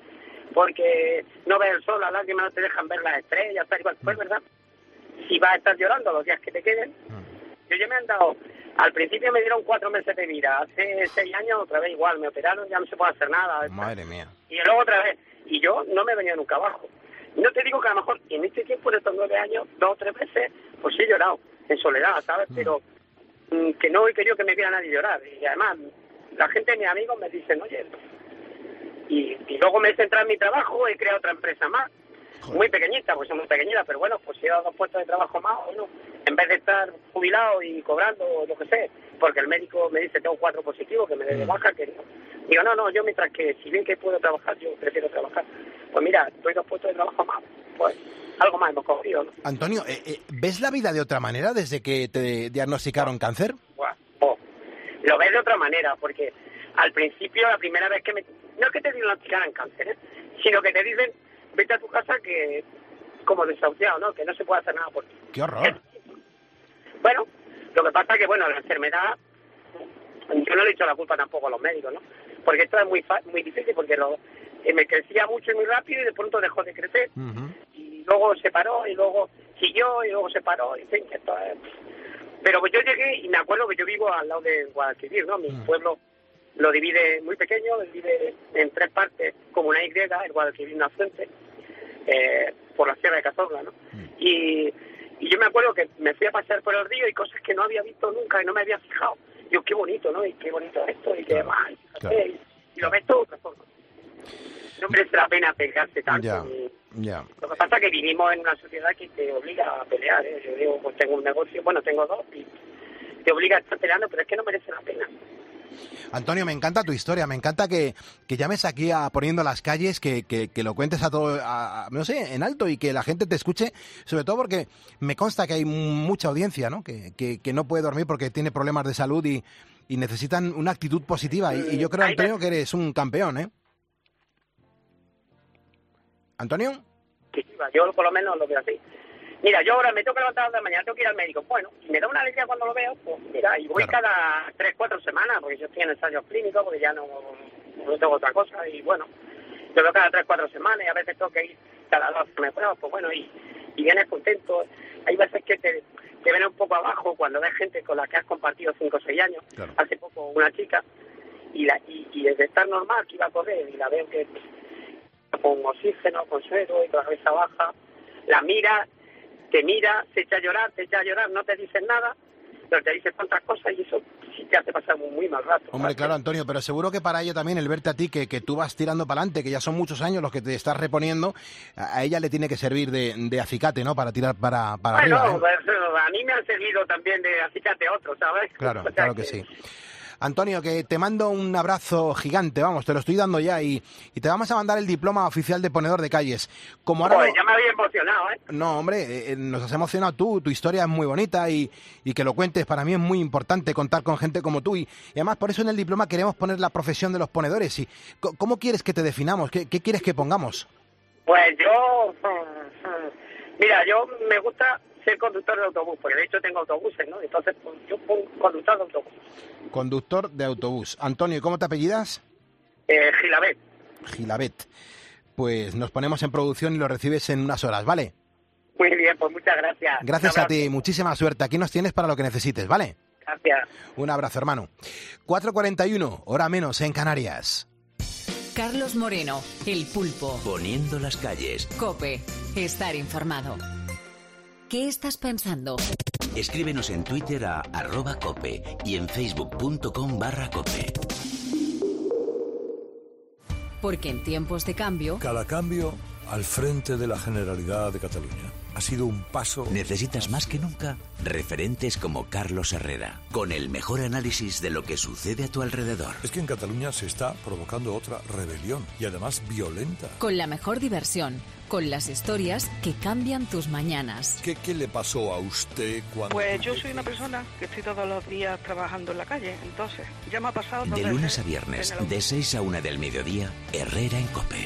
no ves el sol, las lágrimas no te dejan ver las estrellas, tal y cual. Pues verdad, si vas a estar llorando los días que te queden. Yo ya me han dado, al principio me dieron 4 meses de vida, hace 6 años otra vez igual, me operaron, ya no se puede hacer nada. Madre mía. Y luego otra vez, y yo no me he venido nunca abajo. No te digo que a lo mejor en este tiempo, de estos 9 años, 2 o 3 veces, pues sí he llorado, en soledad, ¿sabes? Pero que no he querido que me viera nadie llorar. Y además, la gente, mis amigos, me dicen, oye, y luego me he centrado en mi trabajo, he creado otra empresa más, muy pequeñita, pues es muy pequeñita, pero bueno, pues he dado 2 puestos de trabajo más, bueno, en vez de estar jubilado y cobrando, lo que sé, porque el médico me dice, tengo 4 positivos, que me dé de baja, que no. Digo, no, yo mientras que, si bien que puedo trabajar, yo prefiero trabajar. Pues mira, doy 2 puestos de trabajo más, pues algo más hemos cogido, ¿no? Antonio, ¿ves la vida de otra manera desde que te diagnosticaron cáncer? Lo ves de otra manera, porque al principio, la primera vez que no es que te diagnosticaran cáncer, sino que te dicen, vete a tu casa que, como desahuciado, ¿no? Que no se puede hacer nada por ti. ¡Qué horror! Bueno, lo que pasa es que, bueno, la enfermedad, yo no le he hecho la culpa tampoco a los médicos, ¿no? Porque esto es muy difícil, porque me crecía mucho y muy rápido y de pronto dejó de crecer. Y luego se paró, y luego siguió, y luego se paró, y en fin, que esto es... Pero pues yo llegué, y me acuerdo que yo vivo al lado de Guadalquivir, ¿no? Mi pueblo lo divide muy pequeño, lo divide en 3 partes, como una Y, el Guadalquivir naciente, por la Sierra de Cazorla, ¿no? Y yo me acuerdo que me fui a pasear por el río y cosas que no había visto nunca y no me había fijado. Digo, qué bonito, ¿no? Y qué bonito esto, y qué demás, y lo ves todo de otra forma. No merece la pena pegarse tanto. Lo que pasa es que vivimos en una sociedad que te obliga a pelear, ¿eh? Yo digo, pues tengo un negocio, bueno, tengo 2, y te obliga a estar peleando, pero es que no merece la pena. Antonio, me encanta tu historia, me encanta que llames aquí a Poniendo las Calles, que lo cuentes a todo, no sé, en alto, y que la gente te escuche, sobre todo porque me consta que hay mucha audiencia, ¿no? Que no puede dormir porque tiene problemas de salud y necesitan una actitud positiva, y yo creo, Antonio, que eres un campeón, ¿eh? ¿Antonio? Sí, yo por lo menos lo veo así. Mira, yo ahora me tengo que levantar de la mañana, tengo que ir al médico. Bueno, y me da una alegría cuando lo veo, pues mira, y voy cada 3-4 semanas, porque yo estoy en ensayos clínicos, porque ya no tengo otra cosa, y bueno, yo veo cada 3-4 semanas, y a veces tengo que ir cada 12 me pruebo, pues bueno, y vienes contento. Hay veces que te ven un poco abajo cuando ves gente con la que has compartido 5 o 6 años. Claro. Hace poco una chica, y desde estar normal que iba a correr, y la veo que con oxígeno, con suero y con la cabeza baja, la mira, te mira, se echa a llorar, no te dicen nada, pero te dicen tantas cosas y eso sí te hace pasar muy mal rato. Hombre, claro, Antonio, pero seguro que para ella también el verte a ti, que tú vas tirando para adelante, que ya son muchos años los que te estás reponiendo, a ella le tiene que servir de acicate, ¿no? Para tirar para arriba. Bueno, pues, a mí me han servido también de acicate otros, ¿sabes? Claro, claro que sí. Antonio, que te mando un abrazo gigante, vamos, te lo estoy dando ya y te vamos a mandar el diploma oficial de ponedor de calles. Como ahora ya me había emocionado, ¿eh? No, hombre, nos has emocionado tú, tu historia es muy bonita y que lo cuentes, para mí es muy importante contar con gente como tú y además por eso en el diploma queremos poner la profesión de los ponedores. Y ¿cómo quieres que te definamos? ¿Qué quieres que pongamos? Pues yo me gusta ser conductor de autobús, porque de hecho tengo autobuses, ¿no? Entonces pues, yo pongo conductor de autobús. Conductor de autobús. Antonio, ¿y cómo te apellidas? Gilabet. Gilabet. Pues nos ponemos en producción y lo recibes en unas horas, ¿vale? Muy bien, pues muchas gracias. Gracias a ti, muchísima suerte. Aquí nos tienes para lo que necesites, ¿vale? Gracias. Un abrazo, hermano. 4:41, hora menos en Canarias. Carlos Moreno, El Pulpo. Poniendo las calles. COPE, estar informado. ¿Qué estás pensando? Escríbenos en Twitter a @cope y en facebook.com/cope. Porque en tiempos de cambio... Cada cambio al frente de la Generalidad de Cataluña ha sido un paso... Necesitas más que nunca referentes como Carlos Herrera, con el mejor análisis de lo que sucede a tu alrededor. Es que en Cataluña se está provocando otra rebelión y además violenta. Con la mejor diversión, con las historias que cambian tus mañanas. ¿Qué le pasó a usted cuando...? Pues yo soy una persona que estoy todos los días trabajando en la calle, entonces ya me ha pasado... De lunes a viernes, de 6 a 1 del mediodía, Herrera en COPE.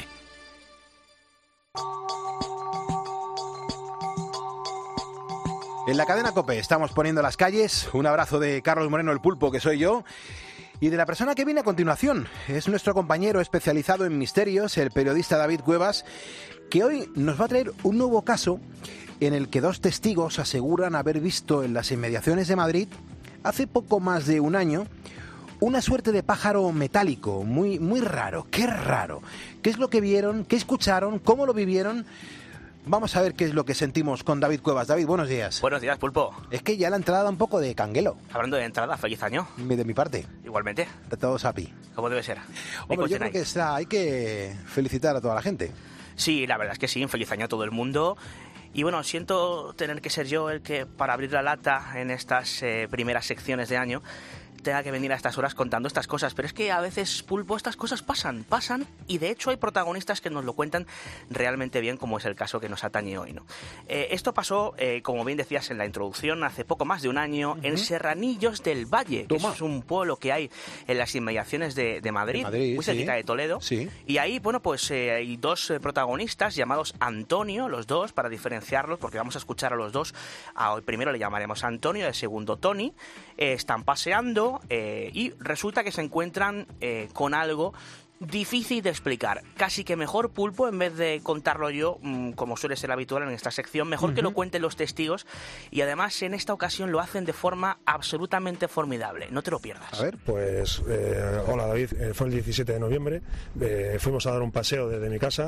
En la cadena COPE estamos poniendo las calles. Un abrazo de Carlos Moreno, el Pulpo, que soy yo. Y de la persona que viene a continuación. Es nuestro compañero especializado en misterios, el periodista David Cuevas, que hoy nos va a traer un nuevo caso en el que 2 testigos aseguran haber visto en las inmediaciones de Madrid, hace poco más de un año, una suerte de pájaro metálico, muy, muy raro. ¡Qué raro! ¿Qué es lo que vieron? ¿Qué escucharon? ¿Cómo lo vivieron? Vamos a ver qué es lo que sentimos con David Cuevas. David, buenos días. Buenos días, Pulpo. Es que ya la entrada da un poco de canguelo. Hablando de entrada, feliz año. De mi parte. Igualmente. De todos a pi. Como debe ser. Hombre, yo creo que hay que felicitar a toda la gente. Sí, la verdad es que sí, un feliz año a todo el mundo. Y bueno, siento tener que ser yo el que, para abrir la lata en estas primeras secciones de año, tenga que venir a estas horas contando estas cosas, pero es que a veces, Pulpo, estas cosas pasan y de hecho hay protagonistas que nos lo cuentan realmente bien, como es el caso que nos atañe hoy, ¿no? Esto pasó, como bien decías en la introducción, hace poco más de un año, en Serranillos del Valle, que es un pueblo que hay en las inmediaciones de Madrid, muy cerquita de Toledo, y ahí, bueno, pues hay 2 protagonistas llamados Antonio, los 2, para diferenciarlos, porque vamos a escuchar a los 2, al primero le llamaremos Antonio, al segundo Tony, están paseando, y resulta que se encuentran con algo difícil de explicar. Casi que mejor, Pulpo, en vez de contarlo yo, como suele ser habitual en esta sección, mejor que lo cuenten los testigos, y además en esta ocasión lo hacen de forma absolutamente formidable. No te lo pierdas. A ver, pues hola David, fue el 17 de noviembre, fuimos a dar un paseo desde mi casa.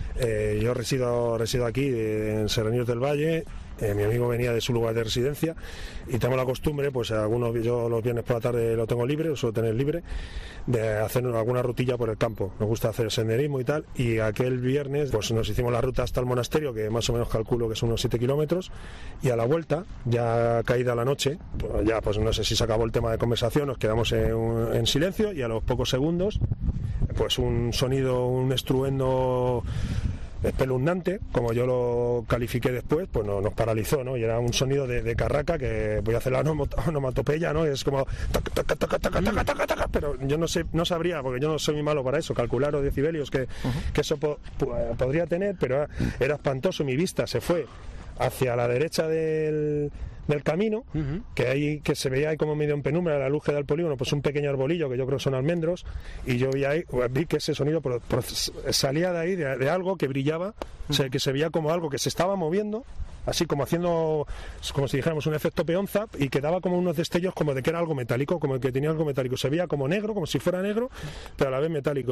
Yo resido aquí en Serranillos del Valle. Mi amigo venía de su lugar de residencia y tengo la costumbre, pues yo los viernes por la tarde lo tengo libre, lo suelo tener libre, de hacer alguna rutilla por el campo. Me gusta hacer senderismo y tal, y aquel viernes pues nos hicimos la ruta hasta el monasterio, que más o menos calculo que son unos 7 kilómetros, y a la vuelta, ya caída la noche, pues no sé si se acabó el tema de conversación, nos quedamos en silencio, y a los pocos segundos pues un sonido, un estruendo espeluznante, como yo lo califiqué después, pues nos paralizó, ¿no? Y era un sonido de carraca, que voy a hacer la onomatopeya, ¿no? Es como pero yo no sabría, porque yo no soy muy malo para eso, calcular los decibelios que eso podría tener, pero era espantoso. Mi vista se fue hacia la derecha del del camino, que se veía ahí como medio en penumbra la luz que da el polígono, pues un pequeño arbolillo que yo creo que son almendros, y yo vi que ese sonido salía de ahí, de algo que brillaba, o sea, que se veía como algo que se estaba moviendo, así como haciendo, como si dijéramos un efecto peonza, y que daba como unos destellos como de que era algo metálico, como que tenía algo metálico, se veía como negro, como si fuera negro, pero a la vez metálico.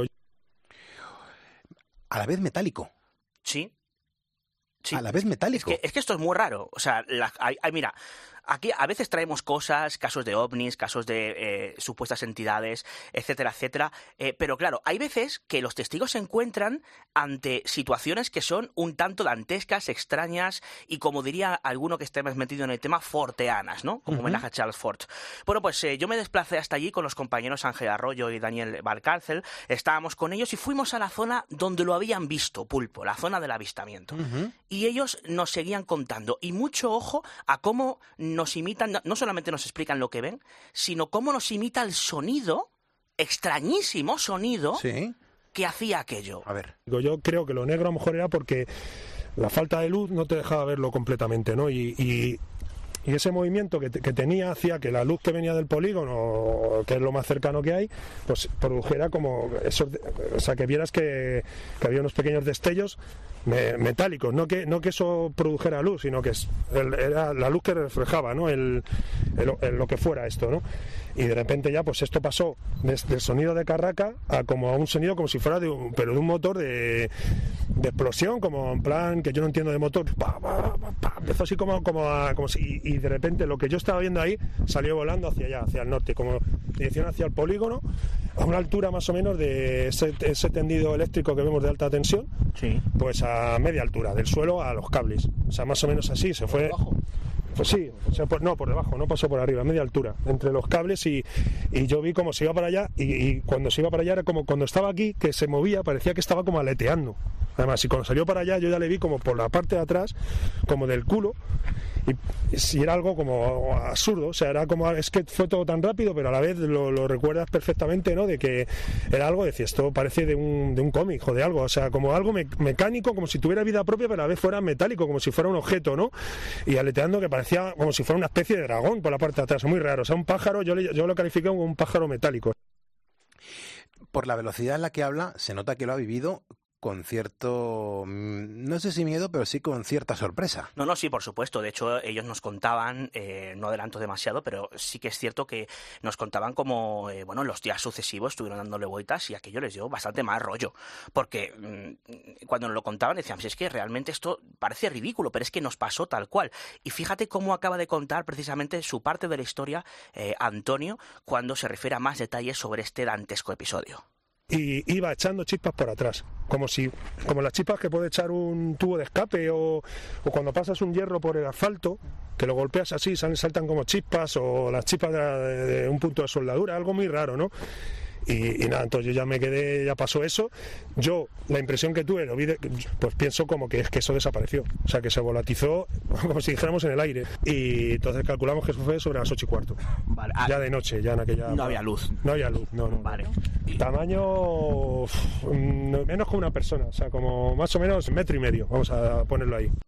¿A la vez metálico? Sí. A la vez metálico. Es que esto es muy raro. O sea, mira, aquí a veces traemos cosas, casos de ovnis, casos de supuestas entidades, etcétera, etcétera. Pero claro, hay veces que los testigos se encuentran ante situaciones que son un tanto dantescas, extrañas y, como diría alguno que esté más metido en el tema, forteanas, ¿no? Como homenaje a Charles Fort. Bueno, pues yo me desplacé hasta allí con los compañeros Ángel Arroyo y Daniel Valcárcel. Estábamos con ellos y fuimos a la zona donde lo habían visto, Pulpo, la zona del avistamiento. Y ellos nos seguían contando. Y mucho ojo a cómo nos imitan, no solamente nos explican lo que ven, sino cómo nos imita el sonido, extrañísimo sonido, que hacía aquello. A ver. Yo creo que lo negro a lo mejor era porque la falta de luz no te dejaba verlo completamente, ¿no? Y ese movimiento que tenía hacía que la luz que venía del polígono, que es lo más cercano que hay, pues produjera como eso, o sea, que vieras que había unos pequeños destellos metálicos, no que eso produjera luz, sino que era la luz que reflejaba, ¿no? Lo que fuera esto, ¿no? Y de repente ya pues esto pasó del sonido de carraca a como a un sonido como si fuera de un motor de explosión, como en plan que yo no entiendo de motor, empezó así como si, y de repente lo que yo estaba viendo ahí salió volando hacia allá, hacia el norte, como dirección hacia el polígono, a una altura más o menos de ese tendido eléctrico que vemos de alta tensión, pues a media altura, del suelo a los cables, o sea, más o menos así, se fue. Pues sí, o sea, por debajo, no pasó por arriba, a media altura, entre los cables y yo vi cómo se iba para allá y cuando se iba para allá era como cuando estaba aquí, que se movía, parecía que estaba como aleteando. Además, y cuando salió para allá yo ya le vi como por la parte de atrás, como del culo, y era algo como absurdo, o sea, era como, es que fue todo tan rápido, pero a la vez lo recuerdas perfectamente, ¿no? De que era algo, decía, esto parece de un cómic o de algo, o sea, como algo mecánico, como si tuviera vida propia, pero a la vez fuera metálico, como si fuera un objeto, ¿no? Y aleteando que parecía como si fuera una especie de dragón por la parte de atrás, muy raro, o sea, un pájaro, yo lo califiqué como un pájaro metálico. Por la velocidad en la que habla, se nota que lo ha vivido con cierto, no sé si miedo, pero sí con cierta sorpresa. No, sí, por supuesto. De hecho, ellos nos contaban, no adelanto demasiado, pero sí que es cierto que nos contaban como, los días sucesivos estuvieron dándole vueltas y aquello les dio bastante más rollo. Porque cuando nos lo contaban decían, si es que realmente esto parece ridículo, pero es que nos pasó tal cual. Y fíjate cómo acaba de contar precisamente su parte de la historia Antonio cuando se refiere a más detalles sobre este dantesco episodio. Y iba echando chispas por atrás, como las chispas que puede echar un tubo de escape o cuando pasas un hierro por el asfalto, que lo golpeas así, saltan como chispas, o las chispas de un punto de soldadura, algo muy raro, ¿no? Y nada, entonces yo ya me quedé, ya pasó eso. Yo, la impresión que tuve, pues pienso como que es que eso desapareció. O sea, que se volatizó, como si dijéramos, en el aire. Y entonces calculamos que eso fue sobre las 8:15. Vale. Ya de noche, ya en aquella... No había luz. No había luz, no. Vale. Tamaño... menos que una persona, o sea, como más o menos 1,5 metros, vamos a ponerlo ahí.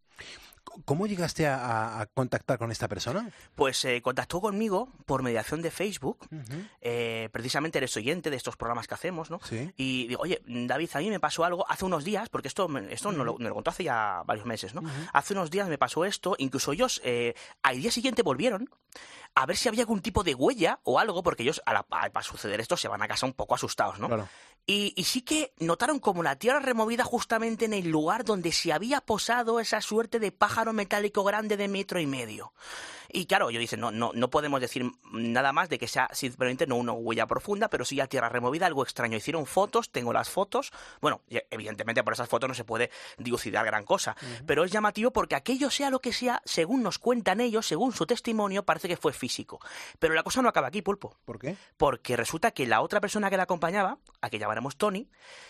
¿Cómo llegaste a contactar con esta persona? Pues contactó conmigo por mediación de Facebook. Precisamente eres oyente de estos programas que hacemos, ¿no? Sí. Y digo, oye, David, a mí me pasó algo hace unos días, porque esto me lo contó hace ya varios meses, ¿no? Hace unos días me pasó esto, incluso ellos al día siguiente volvieron a ver si había algún tipo de huella o algo, porque ellos para suceder esto se van a casa un poco asustados, ¿no? Claro. Y sí que notaron como la tierra removida justamente en el lugar donde se había posado esa suerte de pájaro metálico grande de 1,5 metros. Y claro, yo dije, no podemos decir nada más de que sea simplemente no una huella profunda, pero sí ya tierra removida, algo extraño. Hicieron fotos, tengo las fotos. Bueno, evidentemente por esas fotos no se puede dilucidar gran cosa, pero es llamativo porque aquello sea lo que sea, según nos cuentan ellos, según su testimonio, parece que fue físico. Pero la cosa no acaba aquí, Pulpo. ¿Por qué? Porque resulta que la otra persona que la acompañaba, a que llamaremos Tony,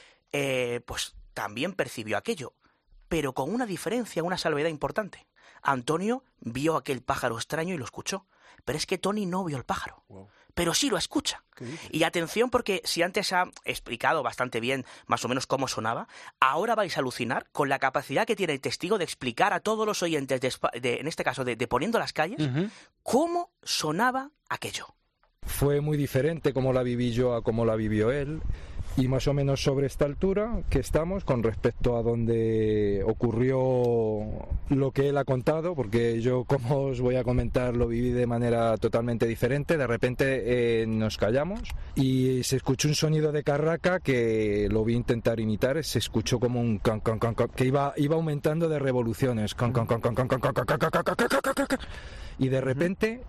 pues también percibió aquello, pero con una diferencia, una salvedad importante. Antonio vio aquel pájaro extraño y lo escuchó, pero es que Tony no vio el pájaro. Wow. pero sí lo escucha. Y atención, porque si antes ha explicado bastante bien más o menos cómo sonaba, ahora vais a alucinar con la capacidad que tiene el testigo de explicar a todos los oyentes, en este caso de Poniendo las Calles, cómo sonaba aquello. Fue muy diferente como la viví yo a como la vivió él. Y más o menos sobre esta altura que estamos con respecto a donde ocurrió lo que él ha contado, porque yo, como os voy a comentar, lo viví de manera totalmente diferente. De repente nos callamos y se escuchó un sonido de carraca que lo vi intentar imitar. Se escuchó como un can, can, can, can, que iba aumentando de revoluciones. Can, can, can, can, can, can, can, can, can, can, can, can, can, y de repente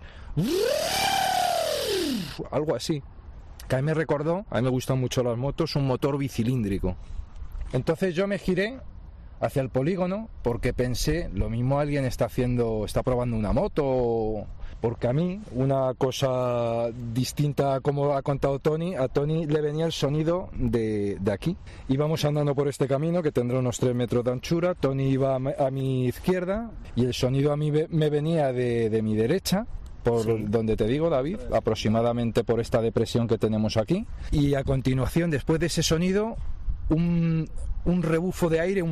algo así. Que a mí me recordó, a mí me gustan mucho las motos, un motor bicilíndrico. Entonces yo me giré hacia el polígono porque pensé, lo mismo alguien está probando una moto, porque a mí una cosa distinta, como ha contado Tony, a Tony le venía el sonido de aquí. Íbamos andando por este camino que tendrá unos 3 metros de anchura, Tony iba a mi izquierda y el sonido a mí me venía de mi derecha. Por donde te digo, David, aproximadamente por esta depresión que tenemos aquí. Y a continuación, después de ese sonido, un rebufo de aire,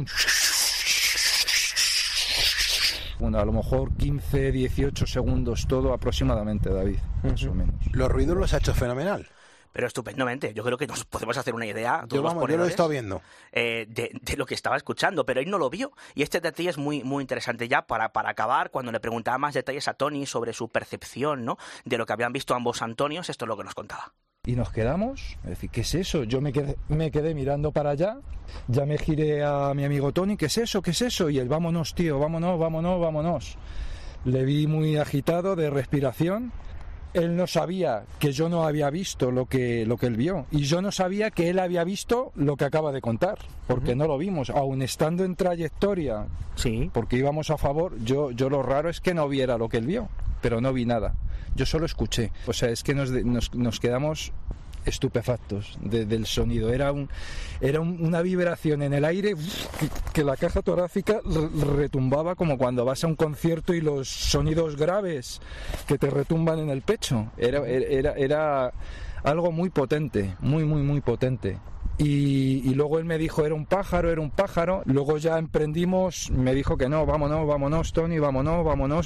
a lo mejor 15, 18 segundos todo aproximadamente, David, más o menos. Los ruidos los ha hecho fenomenal. Pero estupendamente. Yo creo que nos podemos hacer una idea. Yo lo he estado viendo. De lo que estaba escuchando, pero él no lo vio. Y este detalle es muy, muy interesante. Ya para acabar, cuando le preguntaba más detalles a Tony sobre su percepción, ¿no?, de lo que habían visto ambos Antonios, esto es lo que nos contaba. Y nos quedamos, es decir, ¿qué es eso? Yo me quedé mirando para allá, ya me giré a mi amigo Tony, ¿qué es eso? ¿Qué es eso? Y él, vámonos, tío, vámonos. Le vi muy agitado de respiración. Él no sabía que yo no había visto lo que él vio, y yo no sabía que él había visto lo que acaba de contar, porque no lo vimos, aun estando en trayectoria, porque íbamos a favor. Yo lo raro es que no viera lo que él vio, pero no vi nada, yo solo escuché. O sea, es que nos quedamos estupefactos del sonido. Era una vibración en el aire que la caja torácica retumbaba, como cuando vas a un concierto y los sonidos graves que te retumban en el pecho. Era algo muy potente, muy, muy, muy potente. Y luego él me dijo, era un pájaro. Luego ya emprendimos, me dijo que no, vámonos, Tony, vámonos.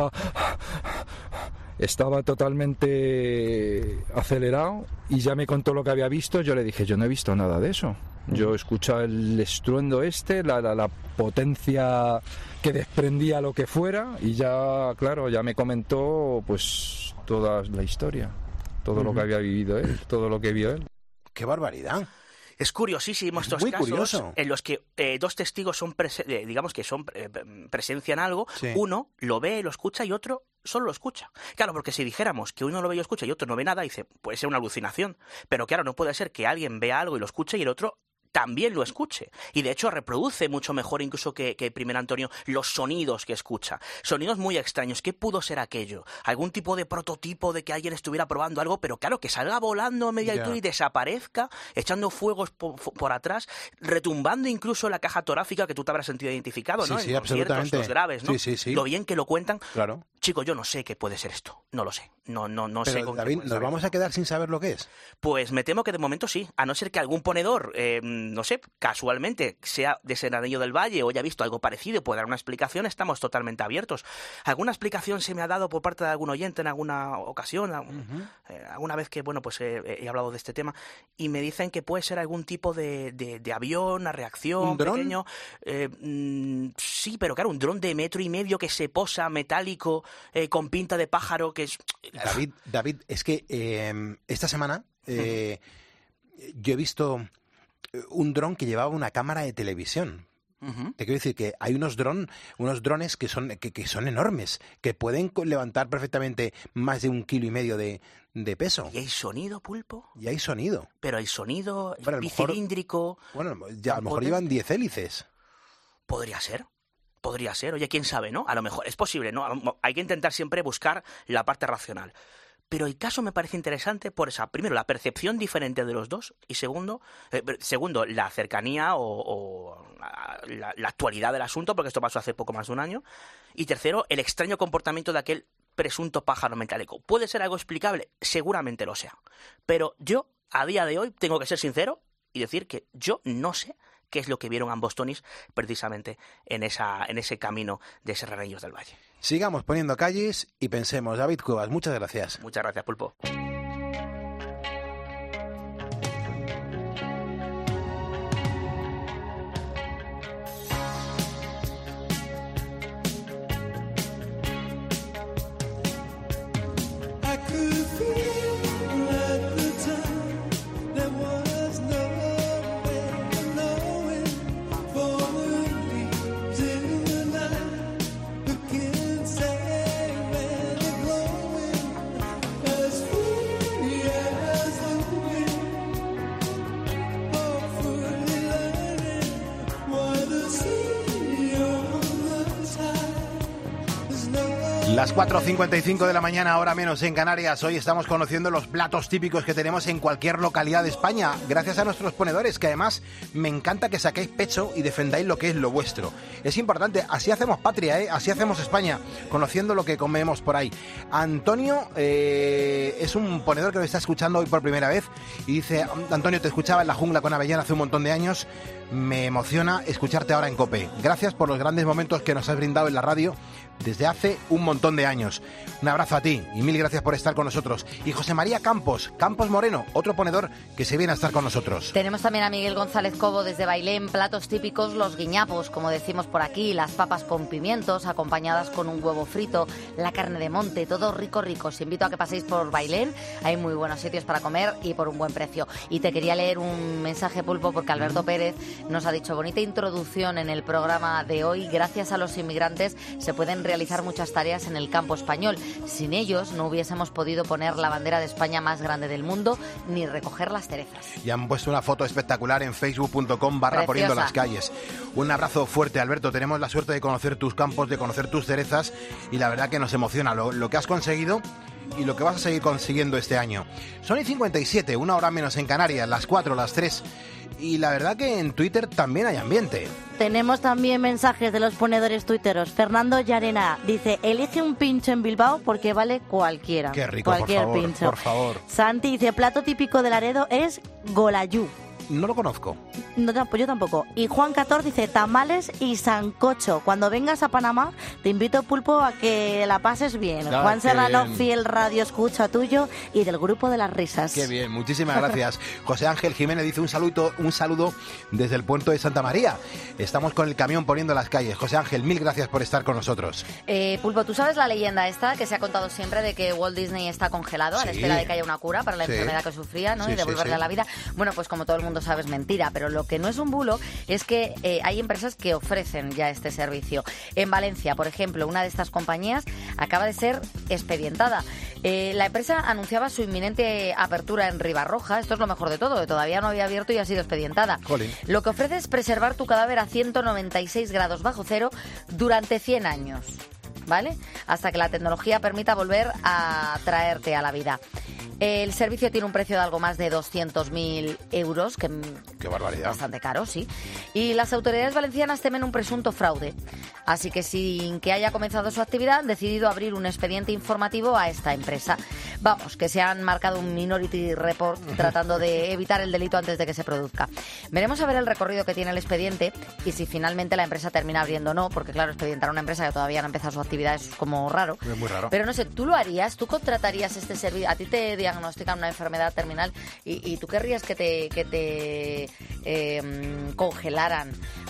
Estaba totalmente acelerado y ya me contó lo que había visto. Yo le dije, yo no he visto nada de eso. Yo escuchaba el estruendo la potencia que desprendía lo que fuera, y ya, claro, ya me comentó pues toda la historia, todo lo que había vivido él, todo lo que vio él. ¡Qué barbaridad! Es curiosísimo estos muy casos curioso. En los que dos testigos presencian algo, uno lo ve, lo escucha y otro solo lo escucha. Claro, porque si dijéramos que uno lo ve y lo escucha y otro no ve nada, dice, puede ser una alucinación. Pero claro, no puede ser que alguien vea algo y lo escuche y el otro también lo escuche. Y de hecho reproduce mucho mejor incluso que el primer Antonio los sonidos que escucha. Sonidos muy extraños. ¿Qué pudo ser aquello? ¿Algún tipo de prototipo de que alguien estuviera probando algo? Pero claro, que salga volando a media altura y desaparezca, echando fuegos por atrás, retumbando incluso la caja torácica, que tú te habrás sentido identificado, ¿no? Sí, en absolutamente. Los graves, ¿no? Sí. Lo bien que lo cuentan. Claro. Chico, yo no sé qué puede ser esto. No lo sé. No Pero, sé con David, ¿nos vamos a quedar sin saber lo que es? Pues me temo que de momento sí. A no ser que algún ponedor, no sé, casualmente sea de Serranillo del Valle o haya visto algo parecido y pueda dar una explicación, estamos totalmente abiertos. ¿Alguna explicación se me ha dado por parte de algún oyente en alguna ocasión? Alguna vez que, bueno, pues he hablado de este tema y me dicen que puede ser algún tipo de avión, una reacción, ¿un dron? Pequeño. Sí, pero claro, un dron de 1,5 metros que se posa metálico, con pinta de pájaro, que es... David, es que esta semana yo he visto un dron que llevaba una cámara de televisión. Te quiero decir que hay unos drones que son enormes, que pueden levantar perfectamente más de 1,5 kilos de peso. ¿Y hay sonido, Pulpo? Y hay sonido. Pero el sonido bueno, bicilíndrico... Bueno, ya a lo mejor llevan 10 hélices. Podría ser. Oye, quién sabe, ¿no? A lo mejor es posible, ¿no? Hay que intentar siempre buscar la parte racional. Pero el caso me parece interesante por esa, primero, la percepción diferente de los dos, y segundo, la cercanía o la actualidad del asunto, porque esto pasó hace poco más de un año, y tercero, el extraño comportamiento de aquel presunto pájaro metálico. ¿Puede ser algo explicable? Seguramente lo sea. Pero yo, a día de hoy, tengo que ser sincero y decir que yo no sé qué es lo que vieron ambos Tonys precisamente en ese camino de Serraneños del Valle. Sigamos poniendo calles y pensemos. David Cuevas, muchas gracias. Muchas gracias, Pulpo. Las 4:55 de la mañana, hora menos en Canarias. Hoy estamos conociendo los platos típicos que tenemos en cualquier localidad de España, gracias a nuestros ponedores, que además me encanta que saquéis pecho y defendáis lo que es lo vuestro. Es importante, así hacemos patria, así hacemos España, conociendo lo que comemos por ahí. Antonio es un ponedor que nos está escuchando hoy por primera vez y dice: Antonio, te escuchaba en La Jungla con Avellana hace un montón de años, me emociona escucharte ahora en COPE. Gracias por los grandes momentos que nos has brindado en la radio desde hace un montón de años. Un abrazo a ti y mil gracias por estar con nosotros. Y José María Campos Moreno, otro ponedor que se viene a estar con nosotros. Tenemos también a Miguel González Cobo desde Bailén. Platos típicos, los guiñapos, como decimos por aquí, las papas con pimientos acompañadas con un huevo frito, la carne de monte, todo rico, rico. Os invito a que paséis por Bailén, hay muy buenos sitios para comer y por un buen precio. Y te quería leer un mensaje, Pulpo, porque Alberto Pérez nos ha dicho: bonita introducción en el programa de hoy. Gracias a los inmigrantes se pueden realizar muchas tareas en el campo español. Sin ellos no hubiésemos podido poner la bandera de España más grande del mundo ni recoger las cerezas. Y han puesto una foto espectacular en facebook.com/poniendo las calles. Un abrazo fuerte, Alberto. Tenemos la suerte de conocer tus campos, de conocer tus cerezas y la verdad que nos emociona lo que has conseguido y lo que vas a seguir consiguiendo este año. Son y 57, una hora menos en Canarias, las 4, las 3. Y la verdad que en Twitter también hay ambiente. Tenemos también mensajes de los ponedores tuiteros. Fernando Llarena dice: elige un pincho en Bilbao porque vale cualquiera. Qué rico, cualquier por favor, pincho. por favor. Santi dice: plato típico de Laredo es golayú. No lo conozco. No, yo tampoco. Y Juan 14 dice: tamales y sancocho. Cuando vengas a Panamá, te invito, Pulpo, a que la pases bien. Ah, Juan Serrano, bien. fiel radio escucha tuyo y del grupo de las risas. Qué bien, muchísimas gracias. José Ángel Jiménez dice: un saludo desde el puerto de Santa María. Estamos con el camión poniendo las calles. José Ángel, mil gracias por estar con nosotros. Pulpo, ¿tú sabes la leyenda esta que se ha contado siempre de que Walt Disney está congelado a la espera de que haya una cura para la enfermedad que sufría, ¿no? Sí, y devolverle a la vida? Bueno, pues como todo el mundo sabe, es mentira. Pero lo que no es un bulo es que hay empresas que ofrecen ya este servicio. En Valencia, por ejemplo, una de estas compañías acaba de ser expedientada. La empresa anunciaba su inminente apertura en Ribarroja. Esto es lo mejor de todo, que todavía no había abierto y ha sido expedientada. Jolín. Lo que ofrece es preservar tu cadáver a 196 grados bajo cero durante 100 años. ¿Vale? Hasta que la tecnología permita volver a traerte a la vida. El servicio tiene un precio de algo más de 200.000 euros, que qué barbaridad. Bastante caro, sí. Y las autoridades valencianas temen un presunto fraude. Así que sin que haya comenzado su actividad, han decidido abrir un expediente informativo a esta empresa. Vamos, que se han marcado un Minority Report tratando de evitar el delito antes de que se produzca. Veremos a ver el recorrido que tiene el expediente y si finalmente la empresa termina abriendo o no, porque claro, expedientar a una empresa que todavía no ha empezado su actividad es como raro. Es muy raro. Pero no sé, ¿tú lo harías? ¿Tú contratarías este servicio? ¿A ti te diagnostican una enfermedad terminal y tú querrías que te congelaran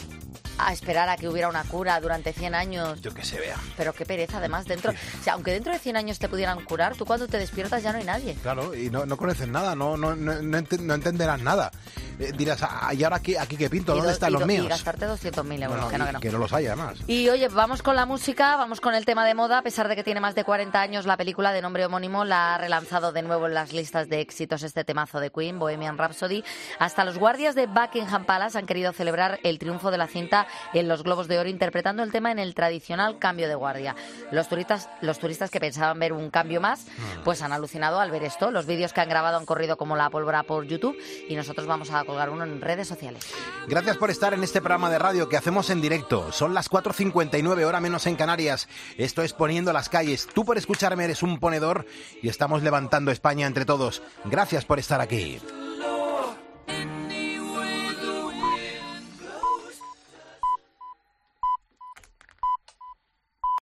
a esperar a que hubiera una cura durante 100 años? Yo que se vea. Pero qué pereza, además, dentro... O sea, aunque dentro de 100 años te pudieran curar, tú cuando te despiertas ya no hay nadie. Claro, y no conoces nada, no entenderás nada. Dirás: ¿y ahora aquí qué pinto? ¿Dónde están los míos? Y gastarte 200.000 euros, no, que no los haya, además. Y oye, vamos con la música, vamos con el tema de moda. A pesar de que tiene más de 40 años, la película de nombre homónimo la ha relanzado de nuevo en las listas de éxitos este temazo de Queen, Bohemian Rhapsody. Hasta los guardias de Buckingham Palace han querido celebrar el triunfo de la cinta Sevilla en los Globos de Oro interpretando el tema en el tradicional cambio de guardia. Los turistas que pensaban ver un cambio más, pues han alucinado al ver esto. Los vídeos que han grabado han corrido como la pólvora por YouTube y nosotros vamos a colgar uno en redes sociales. Gracias por estar en este programa de radio que hacemos en directo. Son las 4:59, hora menos en Canarias. Esto es Poniendo las calles. Tú por escucharme eres un ponedor y estamos levantando España entre todos. Gracias por estar aquí.